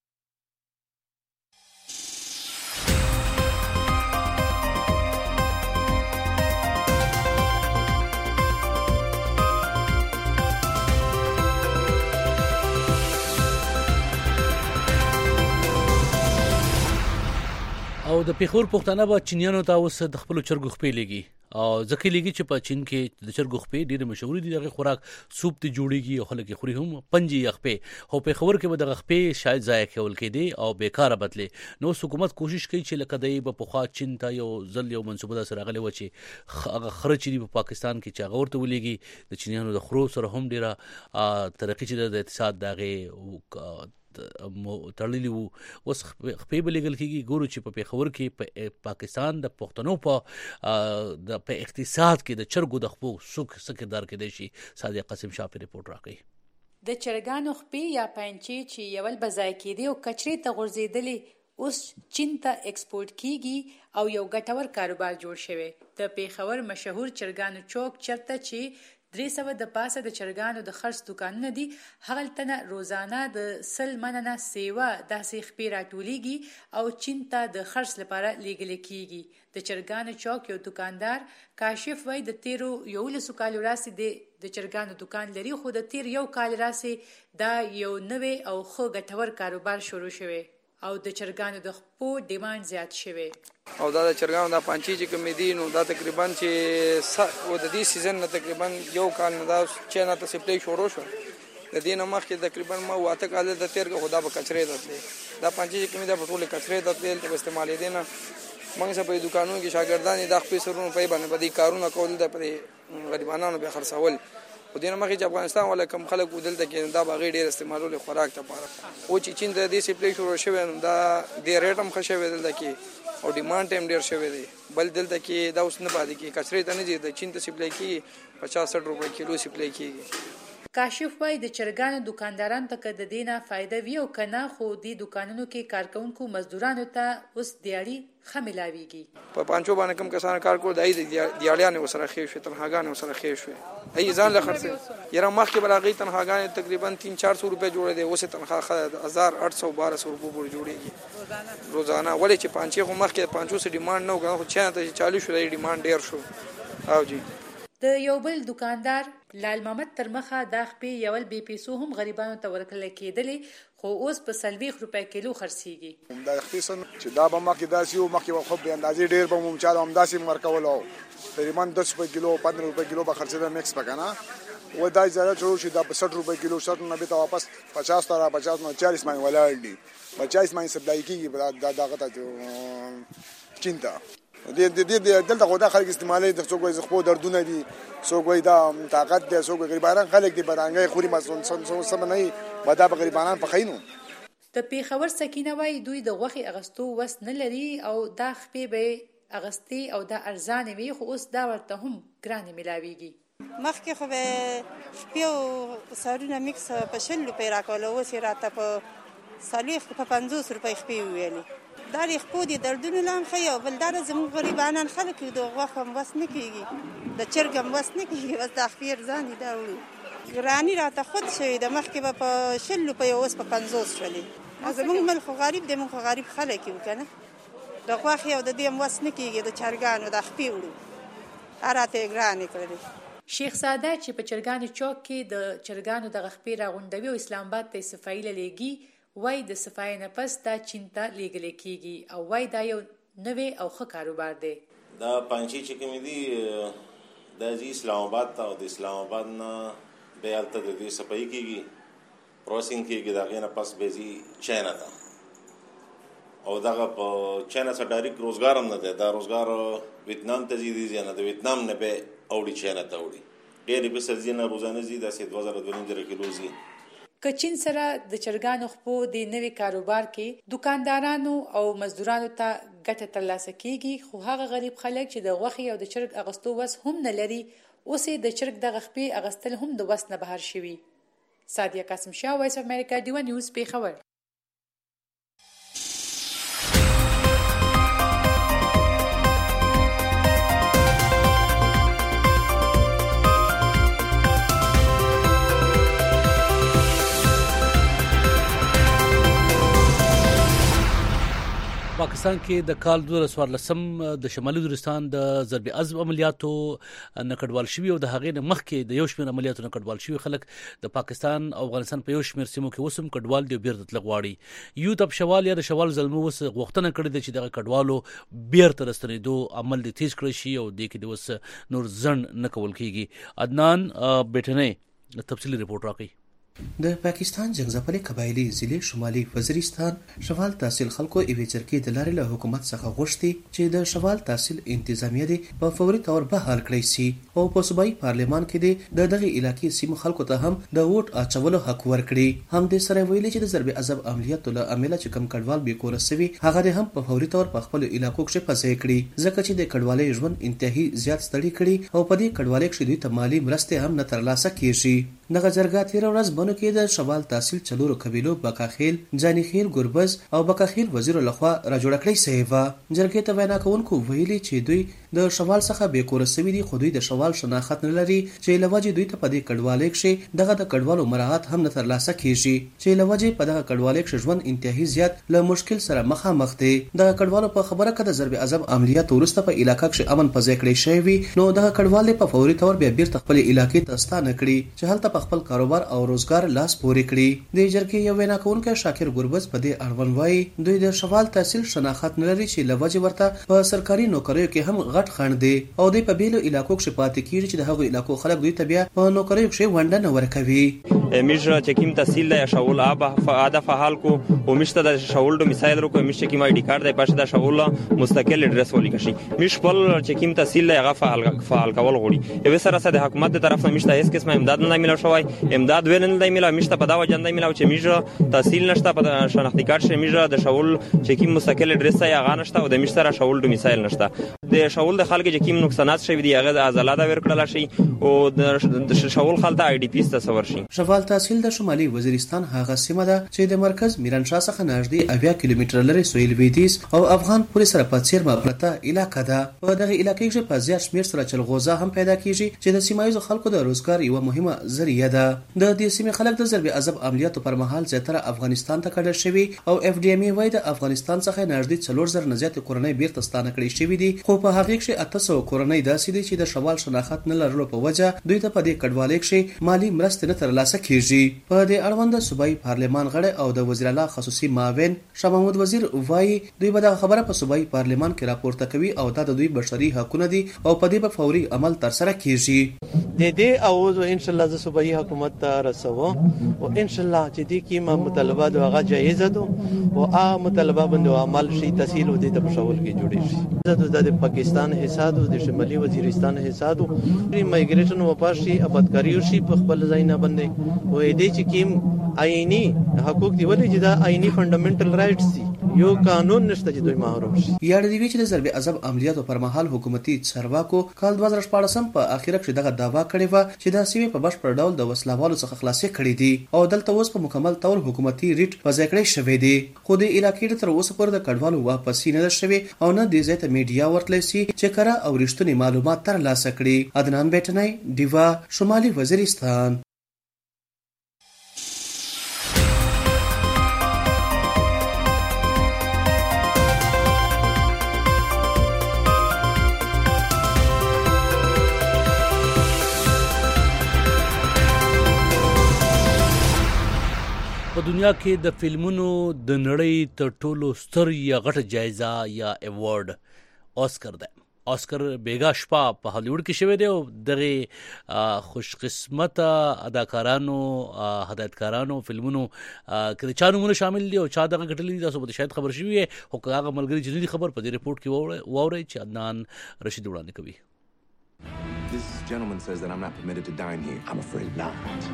او د پیښور پښتانه با چینیانو ته اوس د خپل چرګ خپې لګي او ځکه لګي چې په چین کې د چرګ خپې ډېر مشهور دي. دغه خوراک سوپ ته جوړيږي او خلک خوري هم پنځي خپې او په خبر کې به د خپې شاید ضایع کول کېدی او بیکاره بدله. نو حکومت کوشش کوي چې لکه دای په خوا چین ته یو ځل یو منسوبه سره غلي و چې هغه خرچ دي په پاکستان کې چې هغه ورته ولېږي. د چینیانو د خرو سره هم ډیره ترقی چې د اقتصاد دغه تړلې وو اوس خپې بلګل کېږي. ګورو چې په پیښور کې په پاکستان د پښتنو په اقتصاد کې د چرګو د خپو څه کېدای شي. صادق قاسم شاه په ریپورت راکړي.
د چرګانو خپې یا پنچې چې یول بځای کېدي او کچرې ته غورځېدلې اوس چین ته ایکسپورټ کیږي او یو ګټور کاروبار جوړ شوی. د پیښور مشهور چرګانو چوک چرته چې 300 د پاسه د چرګانو د خرڅ دکانونه دي هغه تنه روزانه د 100 مننه سیوا داسې خپې راټولېږي او چین ته د خرڅ لپاره لیږل کیږي. د چرګانو چوک یو دکاندار کاشف وای د تیرو یو لسو کال راسي د چرګانو دکان لري خو د تیر یو کال راسي دا یو نوې او خو ګټور کاروبار شروع شوی او د چرګانو د خپو ډیماند زیات شوی
او دا د چرګانو د پنچې چې کوم دي نو دا تقریبا چې د دې سیزن نه تقریبا یو کال نه دا چې نه ته سپلای شروع شو. د دې نه مخکې تقریبا ما واته کال د تیر خدا به کچرې دتلې دا پنچې چې کوم دا په ټوله کچرې دتلې ته استعمال دي نه موږ سره په دکانونو کې شاګردان د خپل سرونو په باندې بدی کارونه کول د غریبانو به خرڅول. په دې مخکې چې افغانستان ولا کم خلک ودلته کې دا باغې ډېر استعمالول خوراک ته پاره او چې چین د دې سپلای شروع شوی دا د ریټم خښوي دلته کې او ډیماند هم ډېر شوی دی. بل دلته کې دا اوس نه پاتې کې کچرې ته نه دي د چین ته سپلای کې 50-60 روپے کیلو سپلای کېږي.
کاشف وای د چرګانو دکانداران ته کده دینه فائدہ وی او کنه خو د دکانونو کې کارکونکو مزدورانو ته اوس دیاري خملاویږي.
په پانچو باندې کم کسان کار کول دای دیالیان وسره خې شو تنهاګان وسره خې شو ای ځان له خرڅ یره مخکې بلاغي تنهاګان تقریبا 300-400 روپے جوړې دي اوس تنخواه 1800-1200 روپے پورې جوړيږي روزانه ولې چې پانچې خو مخکې 500 ډیماند نه وګڼو خو 40 شو ډیماند ډیر شو او جی
د یو بل دکاندار لال محمد ترمخه د خپې یول بي پیسو هم غریبانو ته ورکړل کېدلې خو اوس په 40 روپے کیلو خرڅيږي.
دا اختصاص چې دا به مخکې داسې او مخکې خو به اندازې ډیر به ممچاله هم داسې مرکولو تقریبا 10 روپے کیلو 15 روپے کیلو به خرڅېده مکس پکنه و دا ځای شروع شي دا په 60 روپے کیلو 60 نه به واپس 50 تر 50 نه 40 باندې ولاړ دي 50 باندې سپلای کیږي دا دغه ته چینتا د دلته خو دا خلک استعمالي د څوک وي خو دردونه دي څوک وي دا طاقت دي څوک غریبانان خلک دي برانګي خوري مسون سم نه ودا به غریبانان په خینو.
د پیښور سکینه وای دوی د غوخي اغستو وس نه لري او دا خپې به اغستی او دا ارزان وي خو اوس دا ورته هم ګران ملاويږي.
مخکې خو به شپیو سارونه میکس په 60 روپے راکول او سي راته په 40 په 50 روپے خپې ویلي دا خپو دي دردونه لام خي او بل دا زموږ غریبانان خلک د غوښه هم وس نه کیږي د چرګ هم وس نه کیږي بس د خپیر ځان دي دا وړو ګرانی راته خود شوی د مخکې به په 100 روپۍ اوس په 50 شولې زموږ ملک غریب دی موږ غریب خلک یو کنه د غوښې او د دې هم وس نه کیږي د چرګانو د خپې وړو اراته ګرانې کړلې
شیخ ساده چې په چرګانو چوک کې د چرګانو د خپې راغونډوي او اسلام آباد ته صفایي لګي وای د صفای نه پس دا چین ته لیږل کیږي او وای دا یو نوې او ښه کاروبار دی
دا پانچی چې کوم دي د اسلام آباد ته او د اسلام آباد نه به الته د دې صفای کیږي پروسینګ کیږي دا غینه پس به زی چاینا ته او دا په چاینا سره ډایرکټ روزګار هم نه دی دا روزګار ویتنام ته زی دي نه د ویتنام نه به اوړي چاینا ته اوړي ډېر به سرزینه روزانه زی د 2022 کیلو زی
که چین سره د چرګانو خپو د نوې کاروبار کې دکاندارانو او مزدورانو ته ګټه ترلاسه کیږي خو هغه غریب خلک چې د غوښې او د چرګ اغستو وس هم نه لري اوس د چرګ د خپې اغستل هم د وس نه بهر شوي سادیه قاسم شاه وایس اف امریکا ډیو نیوز پیښور
پاکستان کې د کال 2014 د شمالي وزیرستان د ضرب عضب عملیاتو نکړوال شوی او د هغې نه مخکې د یو شمېر عملیاتو نکړوال شوی خلک د پاکستان او افغانستان په یو شمېر سیمو کې وسم کډوال دی بیرته تل غواړي یو تب شوال یا د شوال زلمو وس غوښتنه کړې ده چې د کډوالو بیرته رستنېدو عمل دې تیز کړی شي او د کې د وس نور ځن نه کول کیږي عدنان بیٹنه تفصیلی رپورت راکړي
د پاکستان جنگزپلې قبایلی ضلع شمالي وزیرستان شوال تحصیل خلکو ایوي چرکې د لارې له حکومت څخه غوښتي چې د شوال تحصیل انتظامیه دی په فوري تور بحال کړی سي او په صوبایي پارلیمان کې د دغه علاقې سیمو خلکو ته هم د ووټ اچولو حق ورکړي هم د سره ویلي چې د ضرب عضب عملیاتو له امله چې کم کډوال به کور سوي هغه د هم په فوري تور په خپل علاقو کې پځې کړي ځکه چې د کډوالۍ ژوند انتهایی زیات ستړي کړي او په دې کډوالۍ کې دوی ته مالی مرستې هم نه ترلاسه کیږي دغه جرګه تیر ورځ بنو کې د شوال تحصیل چلورو قبیلو بکاخیل جانیخیل ګربز او بکاخیل وزیر لخوا را جوړ کړی سیوا جرګې ته وینا کوونکو ویلي چې دوی د شوال څخه به کور سوي دي خو دوی د شوال شناخت نه لري چې لوجه دوی ته په دې کډوالۍ کې دغه د کډوالو مراعات هم نه ترلاسه کیږي چې لوجه په دغه کډوالۍ کې ژوند انتهایی زیات له مشکل سره مخامخ دي دغه کډوالو په خبره کده ضرب عضب عملیات ورسته په علاقې کې امن پځې کړی شوی نو دغه کډوال په فوري تور به بیرته خپل علاقې ته ستانه کړي چې هلته خپل کاروبار او روزګار لاس پورې کړي د جرګې یو وینا کوونکی شاکر ګربز په دې اړوند وایي دوی د شوال تحصیل شناخت نه لري چې لوجه ورته په سرکاري نوکریو کې هم غټ خند دي او دوی په بیلو علاقو کې پاتې کیږي چې د هغو علاقو خلک دوی ته بیا په نوکریو کې ونډه نه ورکوي
میشه چکیم تحصیل لا شاول عاده فعال کو و میشته د شاول دو مثال رو کو میشه کی مای ډی کارت د پښه د شاول مستقل اډرس ولي کشي میش خپل چکیم تحصیل لا غ فعال کول غوړي یو سره د حکومت د طرف نه میشته هیڅ قسمه امداد نه ملو شوی امداد وینن د میلا میشته په دا وجنده میلا چې میشه تحصیل نشته په شناختی کارت شه میشه د شاول چکیم مستقل اډرس یا غ نشته او د میشته را شاول دو مثال نشته د شاول د خلک چکیم نقصانات شوی دی هغه د عضلات ورکړل شي او د شاول خلک آی ډی پی تصور شي
شوال تحصیل د شمالي وزیرستان هغه سیمه ده چې د مرکز میرانشاه څخه نږدې 80 کیلومتر لري سویل لویدیځ او افغان پولیس سره په څیر مپرته علاقه ده په دغه علاقې کې په زیات شمیر سره چلغوزه هم پیدا کیږي چې د سیمایي خلکو د روزګار یو مهمه ذریعہ ده د دې سیمې خلک د ضرب عضب عملیاتو پر مهال زیاتره افغانستان ته کډه شوی او اف ډی ام ای وای د افغانستان څخه نږدې 4000 نه زیات کورنۍ بیرته ستانه کړي شوی دي خو په هغه کې 800 کورنۍ داسې دي چې د شوال شناخت نه لرلو په وجه دوی ته په دې کډوالۍ کې مالی مرستې نه ترلاسه کیږي په دې اړوند صوبایي پارلیمان غړي او د وزیر اعلی خصوصي معاون شاه محمود وزیر وایي دوی به دا خبره په صوبایي پارلیمان کې راپورته کوي او دا د دوی بشري حقوقونه دي او په دې په فوري عمل تر سره کیږي
د دې او ان شاء الله د صوبایي حکومت ته رسو او ان شاء الله چې دې کیمه مطالبات هغه جایزه ده او هغه مطالبه باندې عمل شي تحصیل او د پښول کې جوړي شي د پاکستان حساب او د شمالي وزیرستان حساب مایګریشن او پاشي آبادکاری شي په خپل ځای نه باندې او دې چې کیم آئینی حقوق دی ولې چې دا آئینی فندامنټل رائټس دي یو قانون نشته چې دوی محروم شي.
یاد دی چې د ضرب عذاب عملیاتو پر مهال حکومتي چارواکو کال 2014 په اخیره کې دغه داوا کړې و چې د سیمې په بشپړ ډول د وسلوالو څخه خلاصې کړې دي او دلته اوس په مکمل تور حکومتي ریټ په ځای کړی شوی دی. خو د علاقې تر اوسه پر د کډوالو واپسې نه شوی او نه د زیات میډیا ورتلی سي چې کره او رښتونی معلومات ترلاسه کړي. عدنان بیٹنای دیوا شمالي وزیرستان.
په دنیا کې د فلمونو د نړۍ تر ټولو ستر یا غټه جایزه یا ایوارډ آسکر ده. آسکر بیګا شپه په هالیوډ کې شوی دی او دغه خوش قسمته اداکارانو هدایتکارانو فلمونو کې چا نومونه شامل دي او چا دغه ګټلې دي. تاسو به شاید خبر شوي او هغه ملګری چې نه خبر په دې رپورت کې واوري چې عدنان رشید وړاندې کوي.
This gentleman says that I'm not permitted to dine here. I'm afraid not.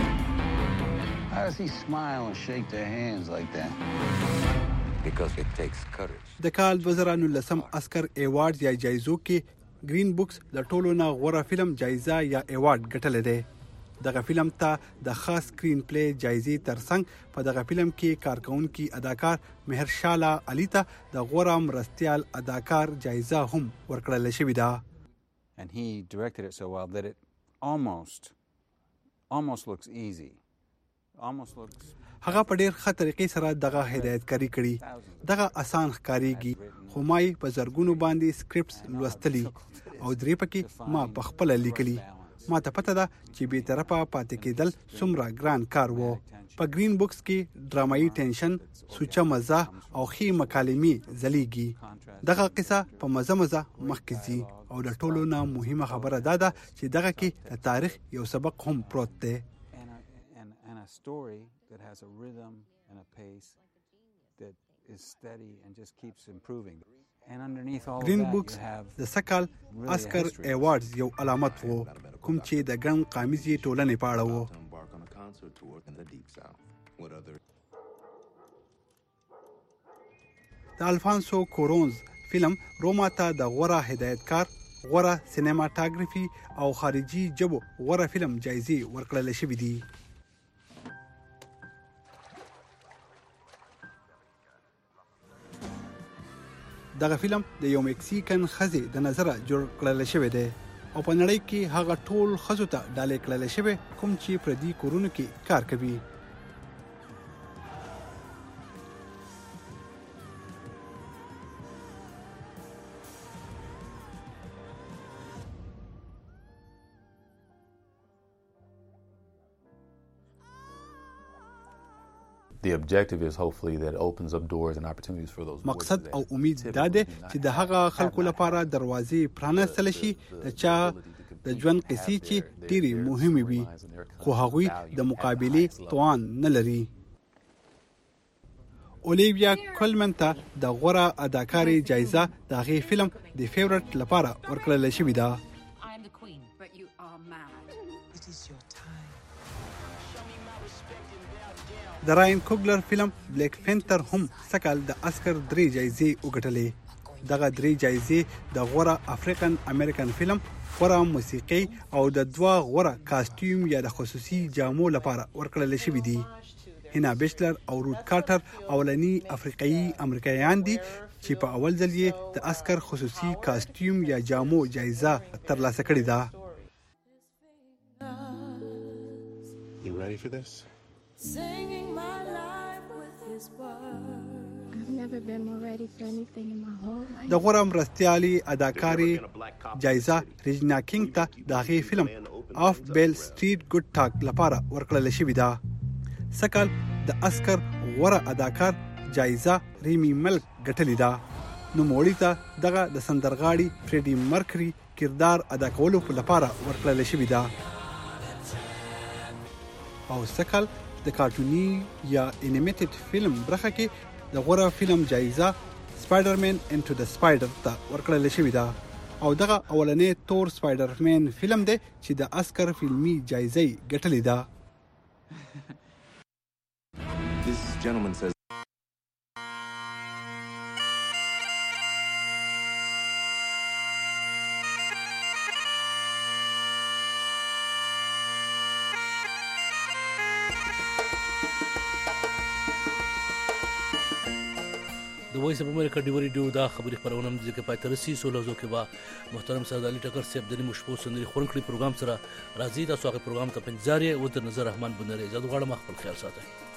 How does he smile and shake their hands like that?
Because it takes courage.
د کال 2019 آسکر ایوارډ یا جایزو کې گرین بوکس د ټولو نه غوره فلم جایزه یا ایوارډ ګټلې ده. دغه فلم ته د خاص سکرین پلی جایزې ترڅنګ په دغه فلم کې کارکونکي اداکار مهرشالا علي ته د غوره مرستیال اداکار جایزه هم ورکړل شوې ده.
And he directed it so well that it almost looks easy.
هغه په ډېر ښه طریقې سره دغه هدایتکاري کړي. دغه آسان ښکاریږي خو ما یې په زرګونو باندې سکرپټس لوستلي او درې پکې ما په خپل لیکلي. ما ته پته ده چې بې طرفه پاتې کېدل څومره ګران کار وو. په گرین بوکس کې ډرامایي ټینشن، سوچه مزه او ښې مکالمې ځلیږي. دغه قصه په مزه مخکې ځي او د ټولو نه مهمه خبره دا ده چې دغه کې د تاریخ یو سبق هم پروت دی.
A story that has a rhythm and a pace that is steady and just keeps improving. And underneath all
Green
of that
Books
you have
د سکال آسکر ایوارډز یو علامت وو کوم چې د ګڼ قامیزي ټولنې په اړه وو. د الفانسو کورونز فلم روما ته د غوره هدایتکار، غوره سینماټاګرافي او خارجي ژبو غوره فلم جایزې ورکړل شوې دي. دغه فلم د یو میکسیکن ښځې د نظره جوړ کړل شوی دی او په نړۍ کې هغه ټول ښځو ته ډالۍ کړل شوی کوم چې پردي کورونو کې کار کوي.
The objective is hopefully that it opens up doors and opportunities for those.
مقصد او امید دا دی چې د هغه خلکو لپاره دروازې پرانستل شي د چا د ژوند قصې چې ډېرې مهمې وي خو هغوی د مقابلې توان نه لري. اولیویا کولمن ته د غوره اداکاري جایزه د هغې فلم د فیورټ لپاره ورکړل شوې ده. د راین کوګلر فلم بلیک پینتر هم سکال د آسکر 3 جایزې وګټلې. دغه 3 جایزې د غوره افریقن امریکن فلم، غوره موسیقي او د 2 غوره کاستیوم یا د خصوصي جامو لپاره ورکړل شوې دي. هینا بیچلر او روت کارټر اولنی افریقایي امریکایان دي چې په اول ځل یې د آسکر خصوصي کاستیوم یا جامو جایزه ترلاسه کړې ده.
You ready for this?
Singing my life with his words. I've never been more ready for anything in my whole life.
د غوره مرستیالي اداکاري جایزه ریجنا کینګ ته د هغې فلم آف بیل سټریټ ګډ ټاک لپاره ورکړل شوې ده. سکال د آسکر غوره اداکار جایزه ریمی ملک ګټلې ده. نوموړي ته دغه د سندرغاړي فریډي مرکري کردار ادا کولو لپاره ورکړل شوې ده. او سکال د کارټوني یا انیمیټډ فلم برخه کې د غوره فلم جایزه سپایډرمن انټو د سپایډر ته ورکړل شوې ده او دغه اولنې تور سپایډرمن فلم دی چې د آسکر فلمي جایزې ګټلې ده.
This gentleman says
د وایس اف امریکا ډیوري ډیو دا خبري خبرونه هم ځکه پاتې رسي سولوزو کې با محترم سعد علي ټکر صاحب د مشپو سندري خورنکړي پروګرام سره راځي تاسو هغه پروګرام ته پنځاري او د نظر رحمان بنره اجازه غواړم خپل خیال ساتئ.